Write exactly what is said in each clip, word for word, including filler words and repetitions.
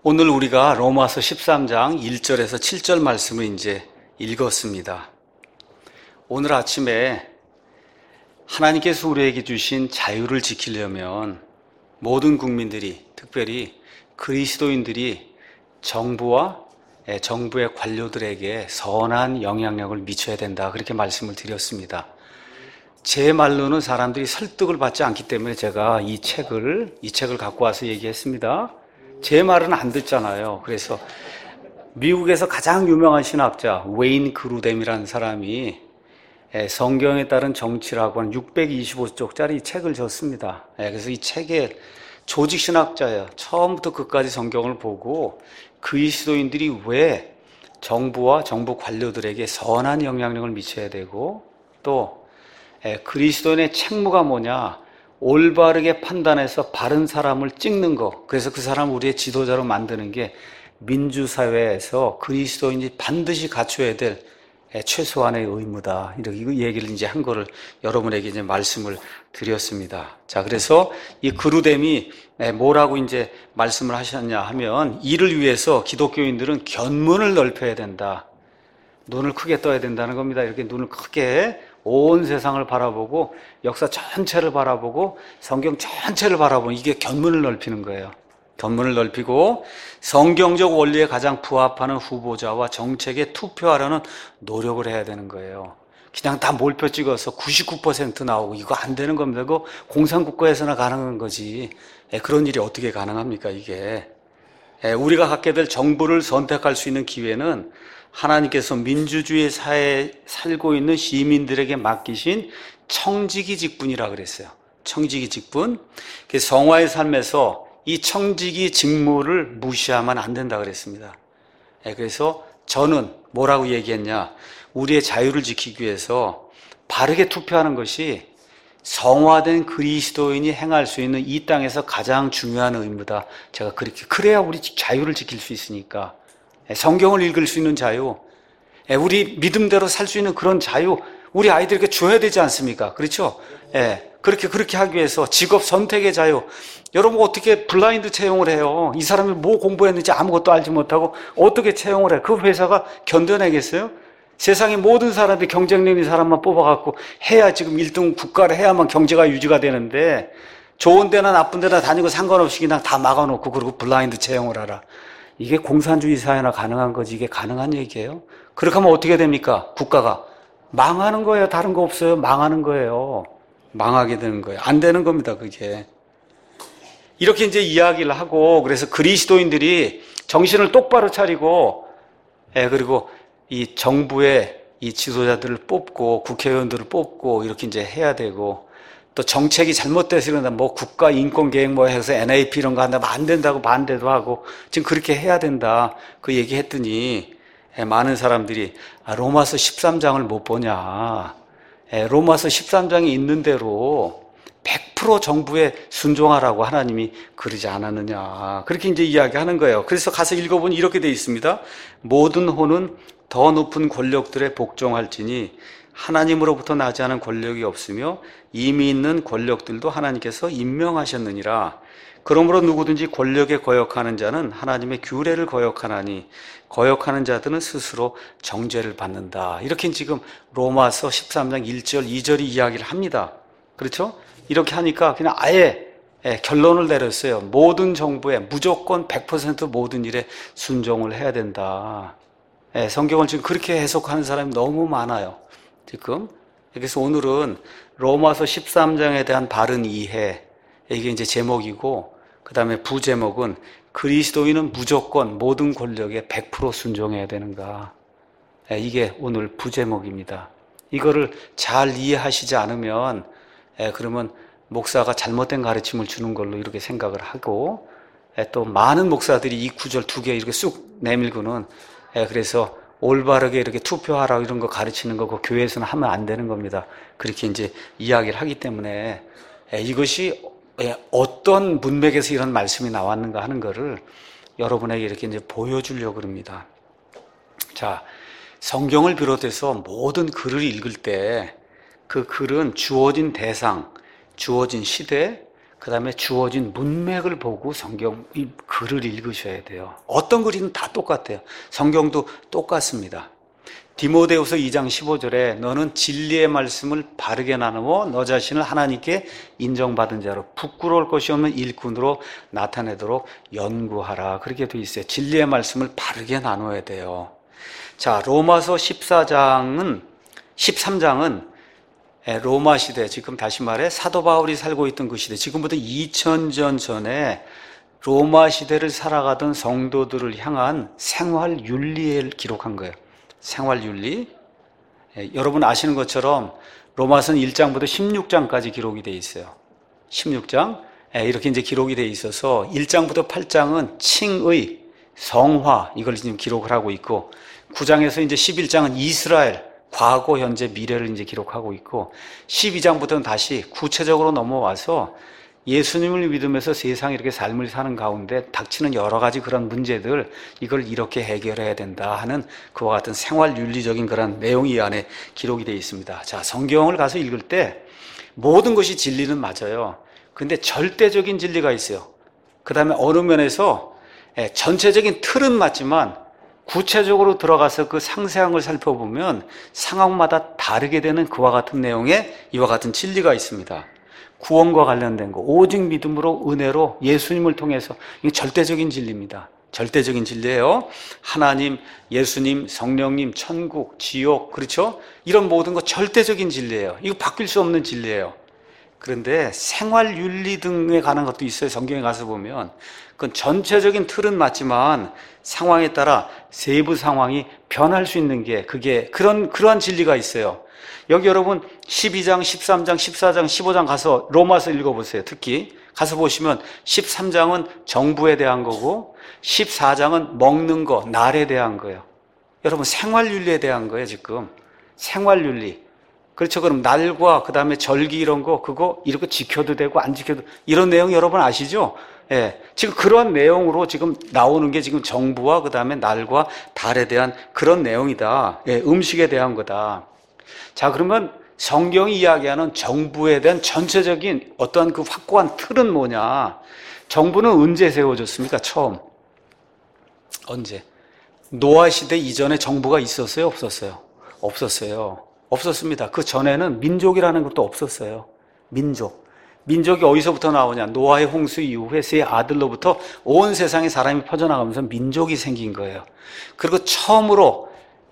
오늘 우리가 로마서 십삼 장 일 절에서 칠 절 말씀을 이제 읽었습니다. 오늘 아침에 하나님께서 우리에게 주신 자유를 지키려면 모든 국민들이, 특별히 그리스도인들이 정부와 정부의 관료들에게 선한 영향력을 미쳐야 된다, 그렇게 말씀을 드렸습니다. 제 말로는 사람들이 설득을 받지 않기 때문에 제가 이 책을 이 책을 갖고 와서 얘기했습니다. 제 말은 안 듣잖아요. 그래서 미국에서 가장 유명한 신학자 웨인 그루뎀이라는 사람이 성경에 따른 정치라고 하는 육백이십오 쪽짜리 책을 줬습니다. 그래서 이 책에 조직 신학자예요. 처음부터 끝까지 성경을 보고 그리스도인들이 왜 정부와 정부 관료들에게 선한 영향력을 미쳐야 되고, 또 그리스도인의 책무가 뭐냐, 올바르게 판단해서 바른 사람을 찍는 것, 그래서 그 사람을 우리의 지도자로 만드는 게 민주사회에서 그리스도인이 반드시 갖춰야 될 최소한의 의무다, 이렇게 얘기를 이제 한 거를 여러분에게 이제 말씀을 드렸습니다. 자, 그래서 이 그루뎀이 뭐라고 이제 말씀을 하셨냐 하면, 이를 위해서 기독교인들은 견문을 넓혀야 된다, 눈을 크게 떠야 된다는 겁니다. 이렇게 눈을 크게 온 세상을 바라보고 역사 전체를 바라보고 성경 전체를 바라보는, 이게 견문을 넓히는 거예요. 견문을 넓히고 성경적 원리에 가장 부합하는 후보자와 정책에 투표하려는 노력을 해야 되는 거예요. 그냥 다 몰표 찍어서 구십구 퍼센트 나오고 이거 안 되는 겁니다. 그거 공산국가에서나 가능한 거지. 그런 일이 어떻게 가능합니까, 이게. 우리가 갖게 될 정부를 선택할 수 있는 기회는 하나님께서 민주주의 사회에 살고 있는 시민들에게 맡기신 청지기 직분이라 그랬어요. 청지기 직분. 성화의 삶에서 이 청지기 직무를 무시하면 안 된다 그랬습니다. 그래서 저는 뭐라고 얘기했냐, 우리의 자유를 지키기 위해서 바르게 투표하는 것이 성화된 그리스도인이 행할 수 있는 이 땅에서 가장 중요한 의무다. 제가 그렇게, 그래야 우리 자유를 지킬 수 있으니까. 성경을 읽을 수 있는 자유, 우리 믿음대로 살 수 있는 그런 자유, 우리 아이들에게 줘야 되지 않습니까? 그렇죠? 예, 그렇게 그렇게 하기 위해서 직업 선택의 자유. 여러분 어떻게 블라인드 채용을 해요? 이 사람이 뭐 공부했는지 아무것도 알지 못하고 어떻게 채용을 해? 그 회사가 견뎌내겠어요? 세상의 모든 사람들이 경쟁력 있는 사람만 뽑아갖고 해야, 지금 일 등 국가를 해야만 경제가 유지가 되는데, 좋은 데나 나쁜 데나 다니고 상관없이 그냥 다 막아놓고 그리고 블라인드 채용을 하라. 이게 공산주의 사회나 가능한 거지, 이게 가능한 얘기예요? 그렇게 하면 어떻게 됩니까? 국가가 망하는 거예요. 다른 거 없어요. 망하는 거예요. 망하게 되는 거예요. 안 되는 겁니다, 그게. 이렇게 이제 이야기를 하고, 그래서 그리스도인들이 정신을 똑바로 차리고, 예, 그리고 이 정부의 이 지도자들을 뽑고 국회의원들을 뽑고 이렇게 이제 해야 되고, 또 정책이 잘못돼서 이런다, 뭐 국가 인권 계획 뭐 해서 엔에이피 이런 거 한다면 안 된다고 반대도 하고, 지금 그렇게 해야 된다, 그 얘기 했더니 많은 사람들이 아, 로마서 십삼 장을 못 보냐, 로마서 십삼 장이 있는 대로 백 퍼센트 정부에 순종하라고 하나님이 그러지 않았느냐, 그렇게 이제 이야기하는 거예요. 그래서 가서 읽어보니 이렇게 돼 있습니다. 모든 호는 더 높은 권력들에 복종할지니 하나님으로부터 나지 않은 권력이 없으며 이미 있는 권력들도 하나님께서 임명하셨느니라. 그러므로 누구든지 권력에 거역하는 자는 하나님의 규례를 거역하나니 거역하는 자들은 스스로 정죄를 받는다. 이렇게 지금 로마서 십삼 장 일 절 이 절이 이야기를 합니다. 그렇죠? 이렇게 하니까 그냥 아예 결론을 내렸어요. 모든 정부에 무조건 백 퍼센트 모든 일에 순종을 해야 된다. 성경을 지금 그렇게 해석하는 사람이 너무 많아요, 지금. 그래서 오늘은 로마서 십삼 장에 대한 바른 이해, 이게 이제 제목이고, 그 다음에 부제목은 그리스도인은 무조건 모든 권력에 백 퍼센트 순종해야 되는가. 이게 오늘 부제목입니다. 이거를 잘 이해하시지 않으면, 그러면 목사가 잘못된 가르침을 주는 걸로 이렇게 생각을 하고, 또 많은 목사들이 이 구절 두 개 이렇게 쑥 내밀고는, 그래서 올바르게 이렇게 투표하라고 이런 거 가르치는 거, 그 교회에서는 하면 안 되는 겁니다. 그렇게 이제 이야기를 하기 때문에 이것이 어떤 문맥에서 이런 말씀이 나왔는가 하는 거를 여러분에게 이렇게 이제 보여주려고 합니다. 자, 성경을 비롯해서 모든 글을 읽을 때 그 글은 주어진 대상, 주어진 시대, 그 그 다음에 주어진 문맥을 보고 성경 이 글을 읽으셔야 돼요. 어떤 글이든 다 똑같아요. 성경도 똑같습니다. 디모데후서 이 장 십오 절에 너는 진리의 말씀을 바르게 나누어 너 자신을 하나님께 인정받은 자로 부끄러울 것이 없는 일꾼으로 나타내도록 연구하라. 그렇게 돼 있어요. 진리의 말씀을 바르게 나눠야 돼요. 자, 로마서 십사 장은 십삼 장은 로마 시대, 지금 다시 말해 사도 바울이 살고 있던 그 시대, 지금부터 이천 년 전에 로마 시대를 살아가던 성도들을 향한 생활 윤리를 기록한 거예요. 생활 윤리. 예, 여러분 아시는 것처럼 로마서는 일 장부터 십육 장까지 기록이 되어 있어요. 십육 장. 예, 이렇게 이제 기록이 되어 있어서 일 장부터 팔 장은 칭의, 성화, 이걸 지금 기록을 하고 있고, 구 장에서 이제 십일 장은 이스라엘, 과거, 현재, 미래를 이제 기록하고 있고, 십이 장부터는 다시 구체적으로 넘어와서 예수님을 믿으면서 세상에 이렇게 삶을 사는 가운데 닥치는 여러 가지 그런 문제들, 이걸 이렇게 해결해야 된다 하는 그와 같은 생활 윤리적인 그런 내용이 이 안에 기록이 되어 있습니다. 자, 성경을 가서 읽을 때 모든 것이 진리는 맞아요. 근데 절대적인 진리가 있어요. 그 다음에 어느 면에서 전체적인 틀은 맞지만 구체적으로 들어가서 그 상세한 걸 살펴보면 상황마다 다르게 되는 그와 같은 내용의 이와 같은 진리가 있습니다. 구원과 관련된 거, 오직 믿음으로 은혜로 예수님을 통해서, 이게 절대적인 진리입니다. 절대적인 진리예요. 하나님, 예수님, 성령님, 천국, 지옥, 그렇죠? 이런 모든 거 절대적인 진리예요. 이거 바뀔 수 없는 진리예요. 그런데 생활 윤리 등에 관한 것도 있어요. 성경에 가서 보면 그건 전체적인 틀은 맞지만 상황에 따라 세부 상황이 변할 수 있는 게, 그게 그런 그러한 진리가 있어요. 여기 여러분 십이 장, 십삼 장, 십사 장, 십오 장 가서 로마서 읽어보세요. 특히 가서 보시면 십삼 장은 정부에 대한 거고 십사 장은 먹는 거, 날에 대한 거예요. 여러분 생활윤리에 대한 거예요. 지금 생활윤리. 그렇죠. 그럼 날과 그 다음에 절기 이런 거, 그거 이렇게 지켜도 되고 안 지켜도, 이런 내용 여러분 아시죠? 예. 지금 그런 내용으로 지금 나오는 게 지금 정부와 그 다음에 날과 달에 대한 그런 내용이다. 예. 음식에 대한 거다. 자, 그러면 성경이 이야기하는 정부에 대한 전체적인 어떠한 그 확고한 틀은 뭐냐? 정부는 언제 세워졌습니까? 처음. 언제? 노아 시대 이전에 정부가 있었어요? 없었어요? 없었어요. 없었습니다. 그 전에는 민족이라는 것도 없었어요. 민족. 민족이 어디서부터 나오냐? 노아의 홍수 이후에 세 아들로부터 온 세상에 사람이 퍼져나가면서 민족이 생긴 거예요. 그리고 처음으로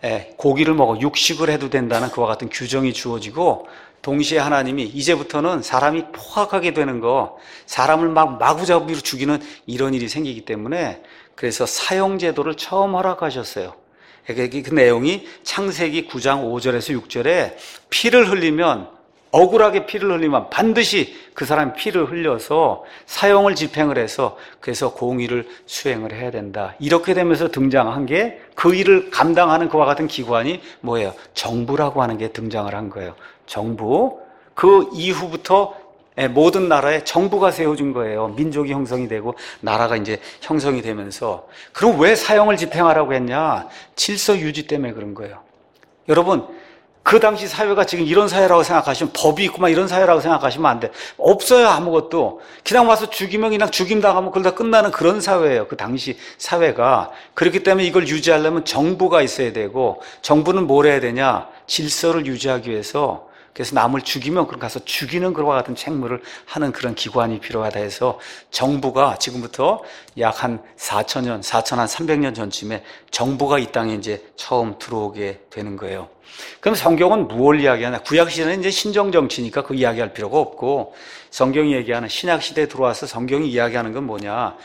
고기를 먹어 육식을 해도 된다는 그와 같은 규정이 주어지고, 동시에 하나님이 이제부터는 사람이 포악하게 되는 거, 사람을 막 마구잡이로 죽이는 이런 일이 생기기 때문에 그래서 사형제도를 처음 허락하셨어요. 그 내용이 창세기 구 장 오 절에서 육 절에 피를 흘리면, 억울하게 피를 흘리면 반드시 그 사람이 피를 흘려서 사형을 집행을 해서 그래서 공의를 수행을 해야 된다. 이렇게 되면서 등장한 게, 그 일을 감당하는 그와 같은 기관이 뭐예요? 정부라고 하는 게 등장을 한 거예요. 정부. 그 이후부터 모든 나라에 정부가 세워진 거예요. 민족이 형성이 되고 나라가 이제 형성이 되면서. 그럼 왜 사형을 집행하라고 했냐? 질서 유지 때문에 그런 거예요. 여러분, 그 당시 사회가 지금 이런 사회라고 생각하시면, 법이 있고 막 이런 사회라고 생각하시면 안 돼. 없어요, 아무것도. 그냥 와서 죽이면 그냥 죽임 당하면 그러다 끝나는 그런 사회예요. 그 당시 사회가. 그렇기 때문에 이걸 유지하려면 정부가 있어야 되고, 정부는 뭘 해야 되냐? 질서를 유지하기 위해서, 그래서 남을 죽이면 그럼 가서 죽이는 그와 같은 책무를 하는 그런 기관이 필요하다 해서 정부가 지금부터 약 한 사천 년, 사천삼백 년 전쯤에 정부가 이 땅에 이제 처음 들어오게 되는 거예요. 그럼 성경은 무엇을 이야기하냐? 구약 시대는 이제 신정 정치니까 그 이야기할 필요가 없고, 성경이 얘기하는 신약 시대에 들어와서 성경이 이야기하는 건 뭐냐?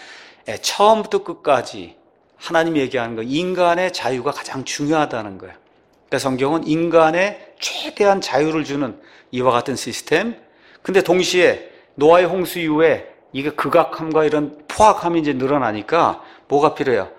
처음부터 끝까지 하나님이 얘기하는 거, 인간의 자유가 가장 중요하다는 거예요. 그러니까 성경은 인간의 최대한 자유를 주는 이와 같은 시스템. 근데 동시에 노아의 홍수 이후에 이게 극악함과 이런 포악함이 이제 늘어나니까 뭐가 필요해요?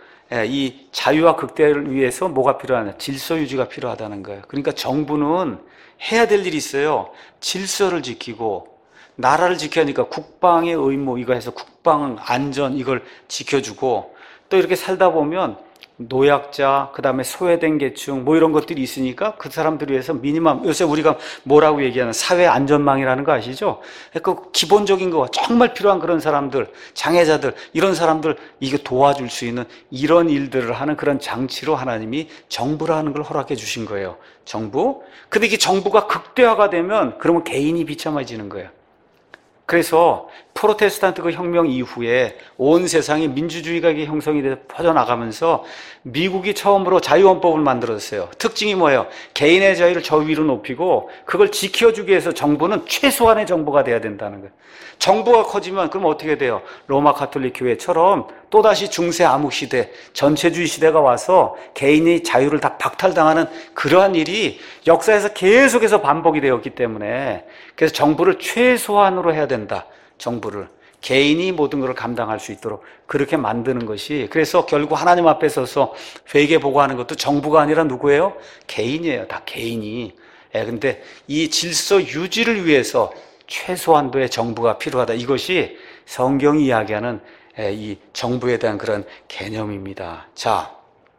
이 자유와 극대를 위해서 뭐가 필요하냐? 질서 유지가 필요하다는 거예요. 그러니까 정부는 해야 될 일이 있어요. 질서를 지키고 나라를 지켜야 하니까 국방의 의무, 이거 해서 국방 안전 이걸 지켜주고, 또 이렇게 살다 보면 노약자, 그 다음에 소외된 계층, 뭐 이런 것들이 있으니까 그 사람들을 위해서 미니멈, 요새 우리가 뭐라고 얘기하는 사회 안전망이라는 거 아시죠? 그 기본적인 거, 정말 필요한 그런 사람들, 장애자들, 이런 사람들, 이거 도와줄 수 있는 이런 일들을 하는 그런 장치로 하나님이 정부라는 걸 허락해 주신 거예요. 정부. 근데 이게 정부가 극대화가 되면 그러면 개인이 비참해지는 거예요. 그래서 프로테스탄트 그 혁명 이후에 온 세상에 민주주의가 형성이 돼 퍼져나가면서 미국이 처음으로 자유헌법을 만들었어요. 특징이 뭐예요? 개인의 자유를 저 위로 높이고 그걸 지켜주기 위해서 정부는 최소한의 정부가 돼야 된다는 거예요. 정부가 커지면 그럼 어떻게 돼요? 로마 가톨릭 교회처럼 또다시 중세 암흑 시대, 전체주의 시대가 와서 개인의 자유를 다 박탈당하는 그러한 일이 역사에서 계속해서 반복이 되었기 때문에 그래서 정부를 최소한으로 해야 된다. 정부를. 개인이 모든 것을 감당할 수 있도록 그렇게 만드는 것이 그래서 결국 하나님 앞에 서서 회개 보고하는 것도 정부가 아니라 누구예요? 개인이에요. 다 개인이. 예, 근데 이 질서 유지를 위해서 최소한도의 정부가 필요하다. 이것이 성경이 이야기하는 이 정부에 대한 그런 개념입니다. 자,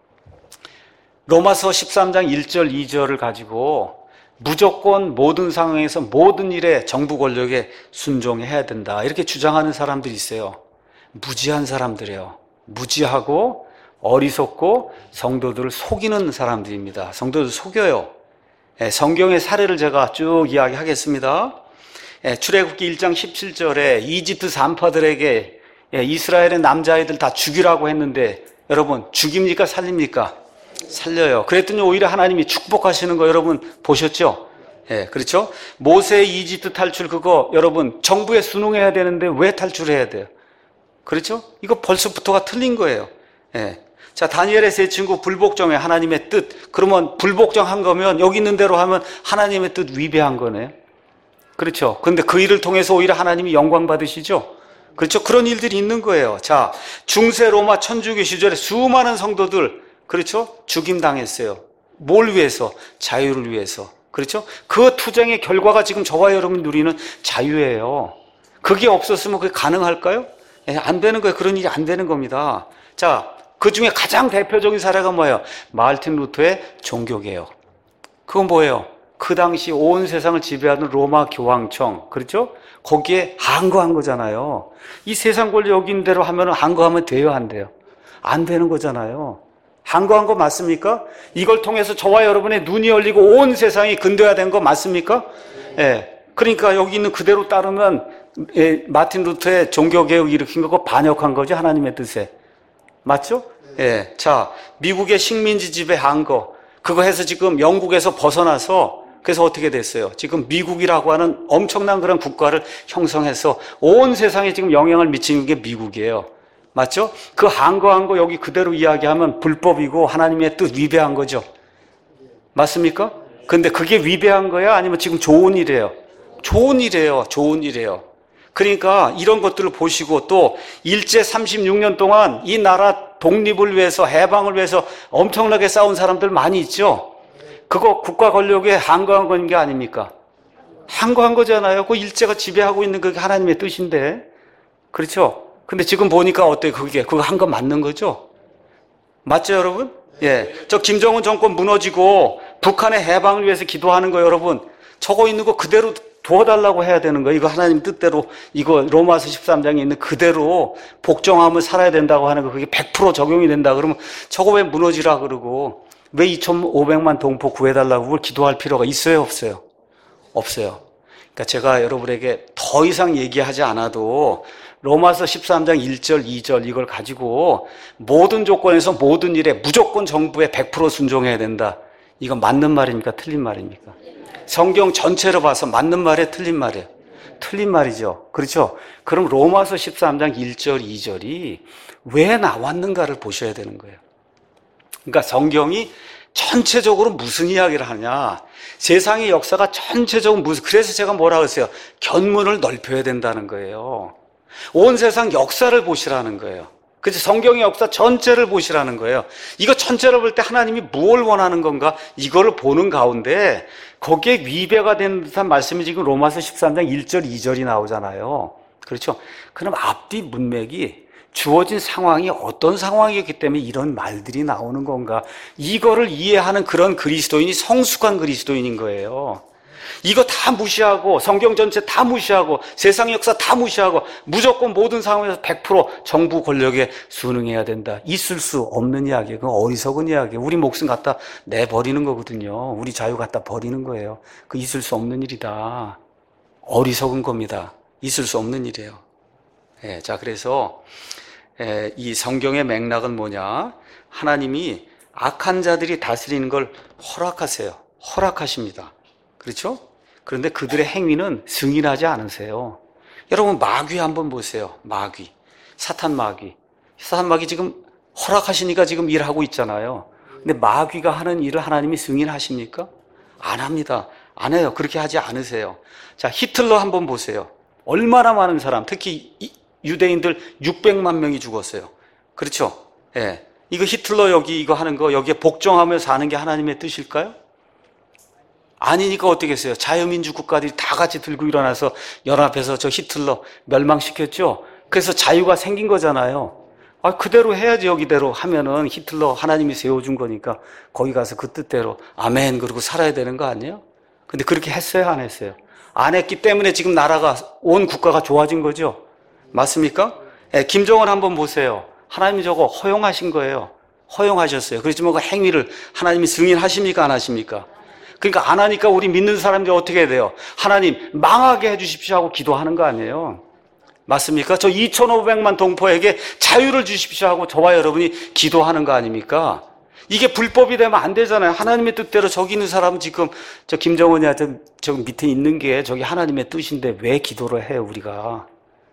로마서 십삼 장 일 절 이 절을 가지고 무조건 모든 상황에서 모든 일에 정부 권력에 순종해야 된다. 이렇게 주장하는 사람들이 있어요. 무지한 사람들이에요. 무지하고 어리석고 성도들을 속이는 사람들입니다. 성도들 속여요. 성경의 사례를 제가 쭉 이야기하겠습니다. 출애굽기 일 장 십칠 절에 이집트 산파들에게 이스라엘의 남자아이들 다 죽이라고 했는데 여러분 죽입니까 살립니까? 살려요. 그랬더니 오히려 하나님이 축복하시는 거 여러분 보셨죠? 예, 그렇죠? 모세의 이집트 탈출 그거 여러분 정부에 순응해야 되는데 왜 탈출해야 돼요? 그렇죠? 이거 벌써부터가 틀린 거예요. 예. 자, 다니엘의 세 친구 불복종해 하나님의 뜻. 그러면 불복종한 거면 여기 있는 대로 하면 하나님의 뜻 위배한 거네요. 그렇죠? 근데 그 일을 통해서 오히려 하나님이 영광 받으시죠? 그렇죠? 그런 일들이 있는 거예요. 자, 중세 로마 천주교 시절에 수많은 성도들 그렇죠? 죽임당했어요. 뭘 위해서? 자유를 위해서. 그렇죠? 그 투쟁의 결과가 지금 저와 여러분이 누리는 자유예요. 그게 없었으면 그게 가능할까요? 예, 안 되는 거예요. 그런 일이 안 되는 겁니다. 자, 그 중에 가장 대표적인 사례가 뭐예요? 마르틴 루터의 종교개혁. 그건 뭐예요? 그 당시 온 세상을 지배하는 로마 교황청. 그렇죠? 거기에 항거한 거잖아요. 이 세상 권리 여기 있는 대로 하면 항거하면 돼요? 안 돼요? 안 되는 거잖아요. 항거한 거 맞습니까? 이걸 통해서 저와 여러분의 눈이 열리고 온 세상이 근대화된 거 맞습니까? 예. 그러니까 여기 있는 그대로 따르면 예, 마틴 루터의 종교개혁 일으킨 거고 반역한 거죠. 하나님의 뜻에. 맞죠? 예. 자, 미국의 식민지 지배 항거. 그거 해서 지금 영국에서 벗어나서 그래서 어떻게 됐어요? 지금 미국이라고 하는 엄청난 그런 국가를 형성해서 온 세상에 지금 영향을 미치는 게 미국이에요. 맞죠? 그 항거한 거 여기 그대로 이야기하면 불법이고 하나님의 뜻 위배한 거죠. 맞습니까? 근데 그게 위배한 거야? 아니면 지금 좋은 일이에요? 좋은 일이에요. 좋은 일이에요. 그러니까 이런 것들을 보시고 또 일제 삼십육 년 동안 이 나라 독립을 위해서 해방을 위해서 엄청나게 싸운 사람들 많이 있죠? 그거 국가 권력에 항거한 건 게 아닙니까? 항거한 거잖아요. 그 일제가 지배하고 있는 그게 하나님의 뜻인데. 그렇죠? 근데 지금 보니까 어때요? 그게, 그거 한 거 맞는 거죠? 맞죠, 여러분? 예. 저 김정은 정권 무너지고 북한의 해방을 위해서 기도하는 거 여러분, 저거 있는 거 그대로 두어달라고 해야 되는 거예요. 이거 하나님 뜻대로, 이거 로마서 십삼 장에 있는 그대로 복종하면 살아야 된다고 하는 거, 그게 백 퍼센트 적용이 된다. 그러면 저거 왜 무너지라 그러고, 왜 이천오백만 동포 구해달라고 그걸 기도할 필요가 있어요, 없어요? 없어요. 그러니까 제가 여러분에게 더 이상 얘기하지 않아도 로마서 십삼 장 일 절 이 절 이걸 가지고 모든 조건에서 모든 일에 무조건 정부에 백 퍼센트 순종해야 된다. 이건 맞는 말입니까? 틀린 말입니까? 성경 전체로 봐서 맞는 말이에요? 틀린 말이에요? 틀린 말이죠. 그렇죠? 그럼 로마서 십삼 장 일 절 이 절이 왜 나왔는가를 보셔야 되는 거예요. 그러니까 성경이 전체적으로 무슨 이야기를 하냐. 세상의 역사가 전체적으로 무슨, 그래서 제가 뭐라 그랬어요? 견문을 넓혀야 된다는 거예요. 온 세상 역사를 보시라는 거예요. 그래서 성경의 역사 전체를 보시라는 거예요. 이거 전체를 볼 때 하나님이 무엇을 원하는 건가? 이거를 보는 가운데 거기에 위배가 된 듯한 말씀이 지금 로마서 십삼 장 일 절 이 절이 나오잖아요. 그렇죠? 그럼 앞뒤 문맥이 주어진 상황이 어떤 상황이었기 때문에 이런 말들이 나오는 건가? 이거를 이해하는 그런 그리스도인이 성숙한 그리스도인인 거예요. 이거 다 무시하고 성경 전체 다 무시하고 세상 역사 다 무시하고 무조건 모든 상황에서 백 퍼센트 정부 권력에 순응해야 된다. 있을 수 없는 이야기예요. 그건 어리석은 이야기예요. 우리 목숨 갖다 내버리는 거거든요. 우리 자유 갖다 버리는 거예요. 그 있을 수 없는 일이다. 어리석은 겁니다. 있을 수 없는 일이에요. 예, 자, 그래서 예, 이 성경의 맥락은 뭐냐? 하나님이 악한 자들이 다스리는 걸 허락하세요. 허락하십니다. 그렇죠? 그런데 그들의 행위는 승인하지 않으세요. 여러분 마귀 한번 보세요. 마귀. 사탄 마귀. 사탄 마귀 지금 허락하시니까 지금 일하고 있잖아요. 근데 마귀가 하는 일을 하나님이 승인하십니까? 안 합니다. 안 해요. 그렇게 하지 않으세요. 자, 히틀러 한번 보세요. 얼마나 많은 사람, 특히 유대인들 육백만 명이 죽었어요. 그렇죠? 예. 이거 히틀러 여기 이거 하는 거 여기에 복종하며 사는 게 하나님의 뜻일까요? 아니니까 어떻게 했어요? 자유민주 국가들이 다 같이 들고 일어나서 연합해서 저 히틀러 멸망시켰죠? 그래서 자유가 생긴 거잖아요. 아, 그대로 해야지. 여기대로 하면은 히틀러 하나님이 세워준 거니까 거기 가서 그 뜻대로 아멘 그러고 살아야 되는 거 아니에요? 근데 그렇게 했어요? 안 했어요? 안 했기 때문에 지금 나라가 온 국가가 좋아진 거죠? 맞습니까? 예, 김정은 한번 보세요. 하나님이 저거 허용하신 거예요. 허용하셨어요. 그렇지만 그 행위를 하나님이 승인하십니까? 안 하십니까? 그러니까 안 하니까 우리 믿는 사람들이 어떻게 해야 돼요? 하나님 망하게 해주십시오 하고 기도하는 거 아니에요? 맞습니까? 저 이천오백만 동포에게 자유를 주십시오 하고 저와 여러분이 기도하는 거 아닙니까? 이게 불법이 되면 안 되잖아요. 하나님의 뜻대로 저기 있는 사람은 지금 저 김정은이야 저, 저 밑에 있는 게 저기 하나님의 뜻인데 왜 기도를 해요 우리가?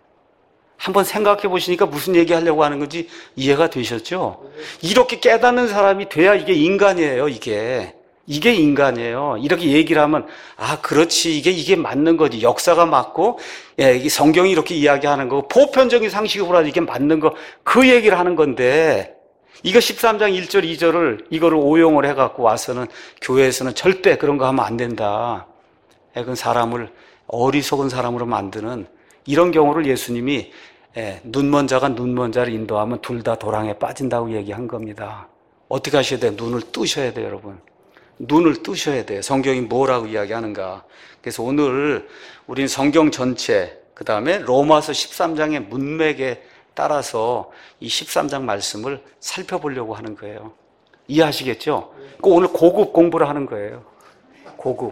한번 생각해 보시니까 무슨 얘기하려고 하는 건지 이해가 되셨죠? 이렇게 깨닫는 사람이 돼야 이게 인간이에요. 이게 이게 인간이에요. 이렇게 얘기를 하면 아 그렇지 이게 이게 맞는 거지. 역사가 맞고 예, 이 성경이 이렇게 이야기하는 거고 보편적인 상식으로 이게 맞는 거 그 얘기를 하는 건데 이거 십삼 장 일 절 이 절을 이거를 오용을 해갖고 와서는 교회에서는 절대 그런 거 하면 안 된다. 예, 그건 사람을 어리석은 사람으로 만드는 이런 경우를 예수님이 예, 눈먼 자가 눈먼 자를 인도하면 둘 다 도랑에 빠진다고 얘기한 겁니다. 어떻게 하셔야 돼요? 눈을 뜨셔야 돼요, 여러분. 눈을 뜨셔야 돼요. 성경이 뭐라고 이야기하는가. 그래서 오늘 우리는 성경 전체, 그 다음에 로마서 십삼 장의 문맥에 따라서 이 십삼 장 말씀을 살펴보려고 하는 거예요. 이해하시겠죠? 오늘 고급 공부를 하는 거예요. 고급.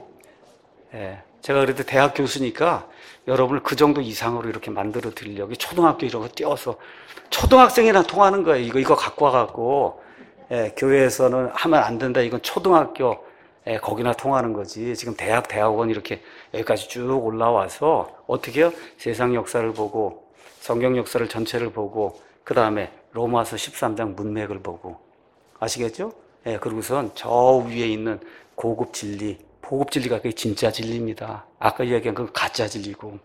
예. 제가 그래도 대학 교수니까 여러분을 그 정도 이상으로 이렇게 만들어 드리려고 초등학교 이런 거 띄워서 초등학생이랑 통하는 거예요. 이거 이거 갖고 와갖고 예, 교회에서는 하면 안 된다. 이건 초등학교 예, 거기나 통하는 거지. 지금 대학 대학원 이렇게 여기까지 쭉 올라와서 어떻게 해요? 세상 역사를 보고 성경 역사를 전체를 보고 그 다음에 로마서 십삼 장 문맥을 보고 아시겠죠? 예, 그리고선 저 위에 있는 고급 진리 고급 진리가 그게 진짜 진리입니다. 아까 이야기한 건 가짜 진리고.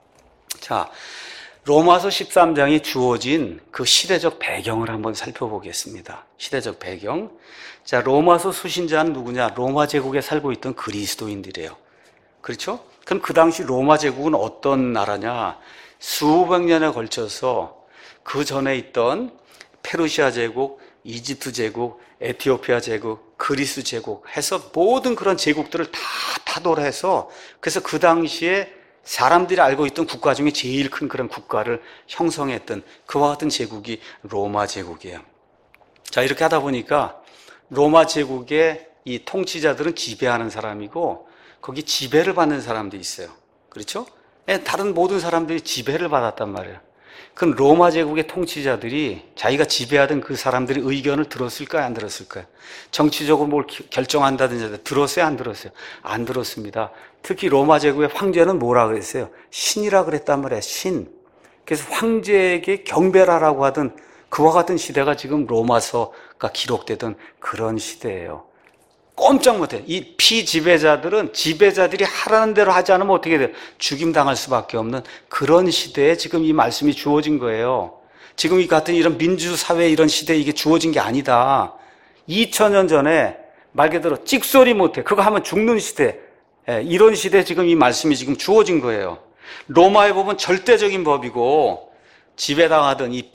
자, 로마서 십삼 장이 주어진 그 시대적 배경을 한번 살펴보겠습니다. 시대적 배경. 자, 로마서 수신자는 누구냐? 로마 제국에 살고 있던 그리스도인들이에요. 그렇죠? 그럼 그 당시 로마 제국은 어떤 나라냐? 수백 년에 걸쳐서 그 전에 있던 페르시아 제국, 이집트 제국, 에티오피아 제국, 그리스 제국 해서 모든 그런 제국들을 다 타돌해서 그래서 그 당시에 사람들이 알고 있던 국가 중에 제일 큰 그런 국가를 형성했던 그와 같은 제국이 로마 제국이에요. 자, 이렇게 하다 보니까 로마 제국의 이 통치자들은 지배하는 사람이고 거기 지배를 받는 사람도 있어요. 그렇죠? 다른 모든 사람들이 지배를 받았단 말이에요. 그럼 로마 제국의 통치자들이 자기가 지배하던 그 사람들의 의견을 들었을까요? 안 들었을까요? 정치적으로 뭘 결정한다든지 들었어요? 안 들었어요? 안 들었습니다. 특히 로마 제국의 황제는 뭐라 그랬어요? 신이라 그랬단 말이에요. 신. 그래서 황제에게 경배라라고 하던 그와 같은 시대가 지금 로마서가 기록되던 그런 시대예요. 꼼짝 못해. 이 피지배자들은 지배자들이 하라는 대로 하지 않으면 어떻게 돼요? 죽임당할 수밖에 없는 그런 시대에 지금 이 말씀이 주어진 거예요. 지금 이 같은 이런 민주사회 이런 시대에 이게 주어진 게 아니다. 이천 년 전에 말 그대로 찍소리 못해. 그거 하면 죽는 시대. 이런 시대에 지금 이 말씀이 지금 주어진 거예요. 로마의 법은 절대적인 법이고 지배당하던 이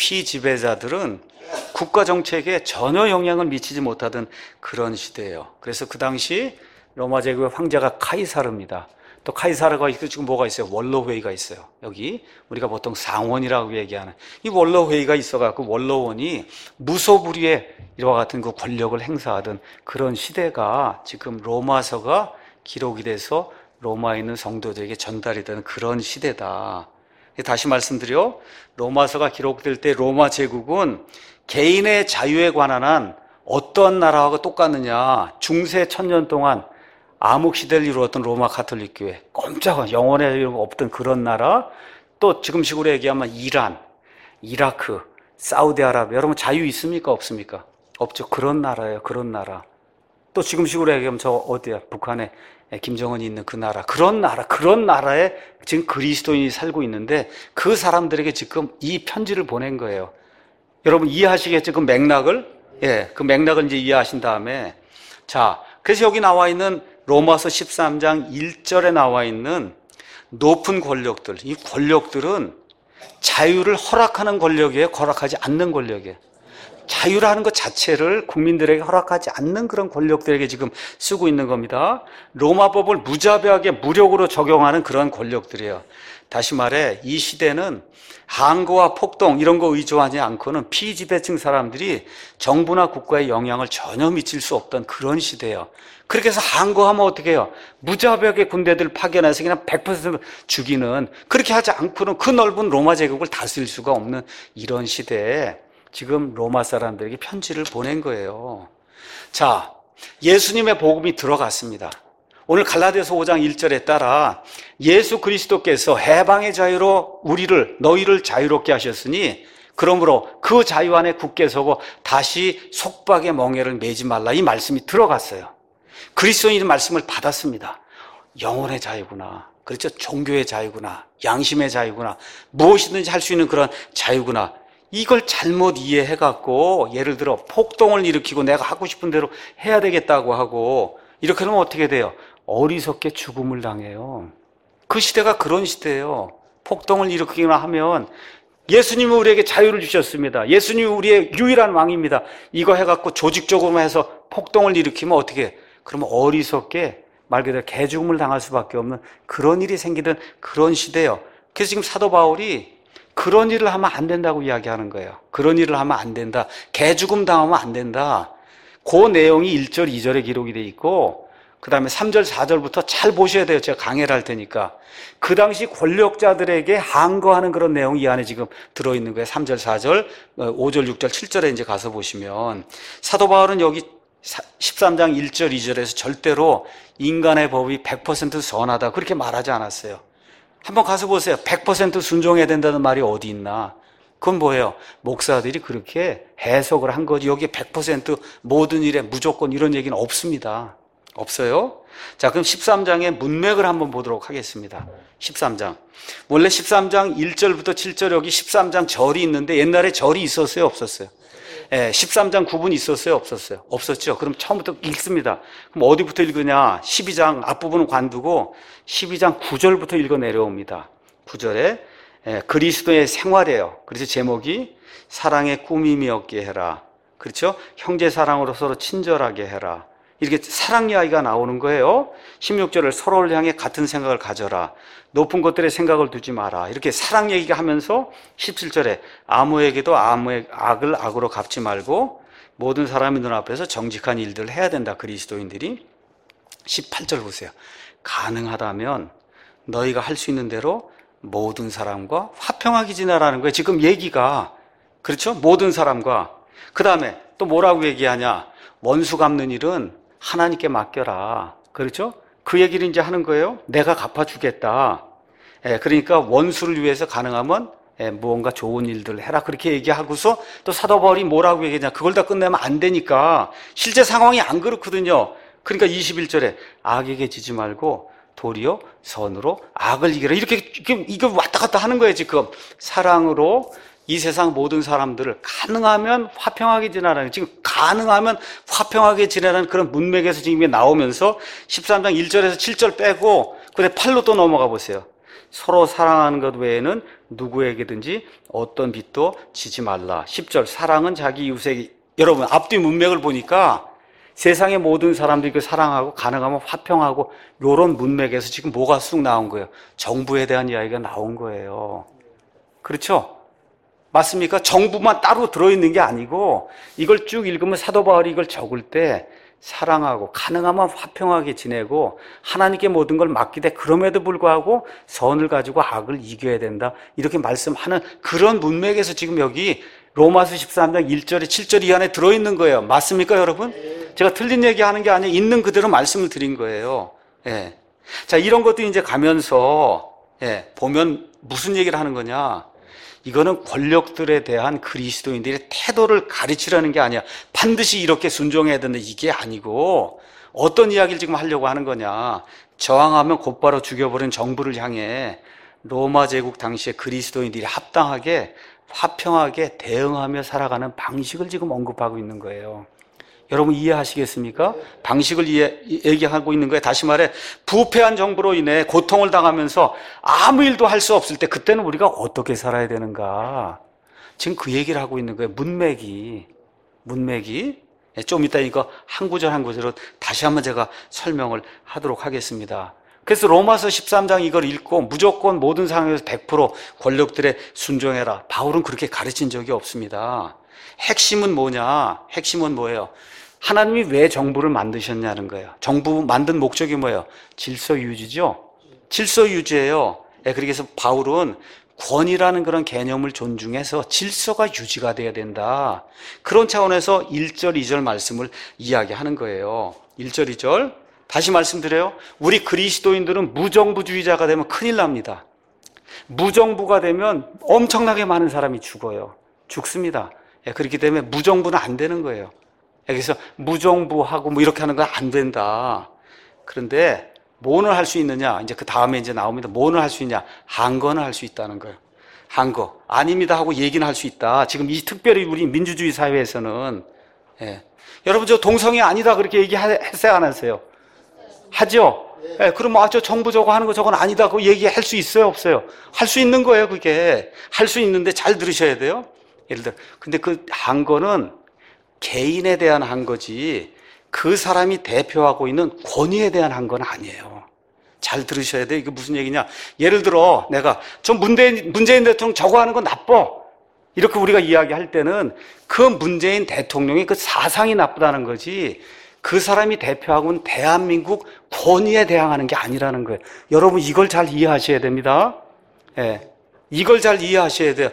피지배자들은 국가 정책에 전혀 영향을 미치지 못하던 그런 시대예요. 그래서 그 당시 로마 제국의 황제가 카이사르입니다. 또 카이사르가 있고 지금 뭐가 있어요? 원로회의가 있어요. 여기 우리가 보통 상원이라고 얘기하는 이 원로회의가 있어갖고 원로원이 무소불위의 이와 같은 그 권력을 행사하던 그런 시대가 지금 로마서가 기록이 돼서 로마에 있는 성도들에게 전달이 되는 그런 시대다. 다시 말씀드려, 로마서가 기록될 때 로마 제국은 개인의 자유에 관한 한 어떤 나라하고 똑같느냐. 중세 천년 동안 암흑시대를 이루었던 로마 가톨릭 교회, 꼼짝아 영원에 없던 그런 나라, 또 지금식으로 얘기하면 이란, 이라크, 사우디아라비아, 여러분 자유 있습니까? 없습니까? 없죠. 그런 나라예요. 그런 나라. 또 지금식으로 얘기하면 저 어디야? 북한에 김정은이 있는 그 나라, 그런 나라, 그런 나라에 지금 그리스도인이 살고 있는데 그 사람들에게 지금 이 편지를 보낸 거예요. 여러분 이해하시겠죠? 그 맥락을? 예, 그 맥락을 이제 이해하신 다음에, 자, 그래서 여기 나와 있는 로마서 십삼 장 일 절에 나와 있는 높은 권력들, 이 권력들은 자유를 허락하는 권력이에요? 허락하지 않는 권력이에요? 자유라는 것 자체를 국민들에게 허락하지 않는 그런 권력들에게 지금 쓰고 있는 겁니다. 로마법을 무자비하게 무력으로 적용하는 그런 권력들이에요. 다시 말해 이 시대는 항거와 폭동 이런 거 의존하지 않고는 피지배층 사람들이 정부나 국가에 영향을 전혀 미칠 수 없던 그런 시대예요. 그렇게 해서 항거하면 어떻게 해요? 무자비하게 군대들 파견해서 그냥 백 퍼센트 죽이는, 그렇게 하지 않고는 그 넓은 로마 제국을 다스릴 수가 없는 이런 시대에 지금 로마 사람들에게 편지를 보낸 거예요. 자, 예수님의 복음이 들어갔습니다. 오늘 갈라디아서 오 장 일 절에 따라 예수 그리스도께서 해방의 자유로 우리를, 너희를 자유롭게 하셨으니 그러므로 그 자유 안에 굳게 서고 다시 속박의 멍에를 매지 말라, 이 말씀이 들어갔어요. 그리스도인의 말씀을 받았습니다. 영혼의 자유구나, 그렇죠? 종교의 자유구나, 양심의 자유구나, 무엇이든지 할 수 있는 그런 자유구나. 이걸 잘못 이해해갖고 예를 들어 폭동을 일으키고 내가 하고 싶은 대로 해야 되겠다고 하고 이렇게 하면 어떻게 돼요? 어리석게 죽음을 당해요. 그 시대가 그런 시대예요. 폭동을 일으키기만 하면, 예수님은 우리에게 자유를 주셨습니다. 예수님이 우리의 유일한 왕입니다. 이거 해갖고 조직적으로 해서 폭동을 일으키면 어떻게 해요? 그러면 어리석게 말 그대로 개죽음을 당할 수밖에 없는 그런 일이 생기던 그런 시대예요. 그래서 지금 사도 바울이 그런 일을 하면 안 된다고 이야기하는 거예요. 그런 일을 하면 안 된다. 개죽음 당하면 안 된다. 그 내용이 일 절, 이 절에 기록이 돼 있고, 그 다음에 삼 절, 사 절부터 잘 보셔야 돼요. 제가 강해를 할 테니까. 그 당시 권력자들에게 항거하는 그런 내용이 이 안에 지금 들어있는 거예요. 삼 절, 사 절, 오 절, 육 절, 칠 절에 이제 가서 보시면 사도 바울은 여기 십삼 장 일 절, 이 절에서 절대로 인간의 법이 백 퍼센트 선하다 그렇게 말하지 않았어요. 한번 가서 보세요. 백 퍼센트 순종해야 된다는 말이 어디 있나? 그건 뭐예요? 목사들이 그렇게 해석을 한 거지. 여기에 백 퍼센트 모든 일에 무조건 이런 얘기는 없습니다. 없어요? 자, 그럼 십삼 장의 문맥을 한번 보도록 하겠습니다. 십삼 장. 원래 십삼 장 일 절부터 칠 절, 여기 십삼 장 절이 있는데 옛날에 절이 있었어요? 없었어요? 예, 십삼 장 구분이 있었어요? 없었어요? 없었죠? 그럼 처음부터 읽습니다. 그럼 어디부터 읽으냐? 십이 장 앞부분은 관두고 십이 장 구 절부터 읽어 내려옵니다. 구 절에 예, 그리스도의 생활이에요. 그래서 제목이 사랑의 꾸밈이 없게 해라. 그렇죠? 형제 사랑으로 서로 친절하게 해라. 이렇게 사랑 이야기가 나오는 거예요. 십육 절을 서로를 향해 같은 생각을 가져라. 높은 것들의 생각을 두지 마라. 이렇게 사랑 얘기가 하면서 십칠 절에 아무에게도 아무의 악을 악으로 갚지 말고 모든 사람의 눈앞에서 정직한 일들을 해야 된다. 그리스도인들이. 십팔 절 보세요. 가능하다면 너희가 할 수 있는 대로 모든 사람과 화평하게 지내라는 거예요. 지금 얘기가. 그렇죠? 모든 사람과. 그 다음에 또 뭐라고 얘기하냐? 원수 갚는 일은 하나님께 맡겨라. 그렇죠? 그 얘기를 이제 하는 거예요. 내가 갚아주겠다. 예, 그러니까 원수를 위해서 가능하면 예, 무언가 좋은 일들을 해라. 그렇게 얘기하고서 또 사도 바울이 뭐라고 얘기하냐. 그걸 다 끝내면 안 되니까. 실제 상황이 안 그렇거든요. 그러니까 이십일 절에 악에게 지지 말고 도리어 선으로 악을 이기라. 이렇게, 이렇게 이거 왔다 갔다 하는 거예요. 지금 사랑으로 이 세상 모든 사람들을 가능하면 화평하게 지내라는, 지금 가능하면 화평하게 지내라는 그런 문맥에서 지금 나오면서 십삼 장 일 절에서 칠 절 빼고 그래 팔로 또 넘어가 보세요. 서로 사랑하는 것 외에는 누구에게든지 어떤 빚도 지지 말라. 십 절 사랑은 자기 이웃에게. 여러분 앞뒤 문맥을 보니까 세상의 모든 사람들이 그 사랑하고 가능하면 화평하고 요런 문맥에서 지금 뭐가 쑥 나온 거예요? 정부에 대한 이야기가 나온 거예요. 그렇죠? 맞습니까? 정부만 따로 들어있는 게 아니고 이걸 쭉 읽으면 사도 바울이 이걸 적을 때 사랑하고 가능하면 화평하게 지내고 하나님께 모든 걸 맡기되 그럼에도 불구하고 선을 가지고 악을 이겨야 된다. 이렇게 말씀하는 그런 문맥에서 지금 여기 로마서 십삼 장 일 절에 칠 절 이 안에 들어있는 거예요. 맞습니까, 여러분? 제가 틀린 얘기하는 게 아니라 있는 그대로 말씀을 드린 거예요. 예. 자, 이런 것도 이제 가면서 예, 보면 무슨 얘기를 하는 거냐? 이거는 권력들에 대한 그리스도인들의 태도를 가르치려는 게 아니야. 반드시 이렇게 순종해야 된다. 이게 아니고 어떤 이야기를 지금 하려고 하는 거냐? 저항하면 곧바로 죽여버린 정부를 향해 로마 제국 당시에 그리스도인들이 합당하게 화평하게 대응하며 살아가는 방식을 지금 언급하고 있는 거예요. 여러분 이해하시겠습니까? 방식을 이해, 얘기하고 있는 거예요. 다시 말해 부패한 정부로 인해 고통을 당하면서 아무 일도 할 수 없을 때 그때는 우리가 어떻게 살아야 되는가? 지금 그 얘기를 하고 있는 거예요. 문맥이 문맥이 좀 이따 이거 한 구절 한 구절로 다시 한번 제가 설명을 하도록 하겠습니다. 그래서 로마서 십삼 장 이걸 읽고 무조건 모든 상황에서 백 퍼센트 권력들에 순종해라. 바울은 그렇게 가르친 적이 없습니다. 핵심은 뭐냐? 핵심은 뭐예요? 하나님이 왜 정부를 만드셨냐는 거예요. 정부 만든 목적이 뭐예요? 질서 유지죠? 질서 유지예요. 그래서 바울은 권위라는 그런 개념을 존중해서 질서가 유지가 돼야 된다. 그런 차원에서 일 절, 이 절 말씀을 이야기하는 거예요. 일 절, 이 절. 다시 말씀드려요. 우리 그리스도인들은 무정부주의자가 되면 큰일 납니다. 무정부가 되면 엄청나게 많은 사람이 죽어요. 죽습니다. 그렇기 때문에 무정부는 안 되는 거예요. 그래서 무정부하고 뭐 이렇게 하는 건 안 된다. 그런데 뭐는 할 수 있느냐? 이제 그 다음에 이제 나옵니다. 뭐는 할 수 있냐? 한거는 할 수 있다는 거예요. 한거. 아닙니다 하고 얘기는 할 수 있다. 지금 이 특별히 우리 민주주의 사회에서는 예. 여러분 저 동성애 아니다 그렇게 얘기했어요 안 했어요? 하죠? 예, 그럼 아, 저 정부 저거 하는 거 저건 아니다. 그거 얘기할 수 있어요, 없어요? 할 수 있는 거예요, 그게. 할 수 있는데 잘 들으셔야 돼요. 예를 들어, 근데 그 한 거는 개인에 대한 한 거지, 그 사람이 대표하고 있는 권위에 대한 한 건 아니에요. 잘 들으셔야 돼요. 이게 무슨 얘기냐? 예를 들어, 내가, 저 문재인, 문재인 대통령 저거 하는 건 나빠. 이렇게 우리가 이야기할 때는 그 문재인 대통령의 그 사상이 나쁘다는 거지, 그 사람이 대표하고 있는 대한민국 권위에 대항하는 게 아니라는 거예요. 여러분 이걸 잘 이해하셔야 됩니다. 예, 이걸 잘 이해하셔야 돼요.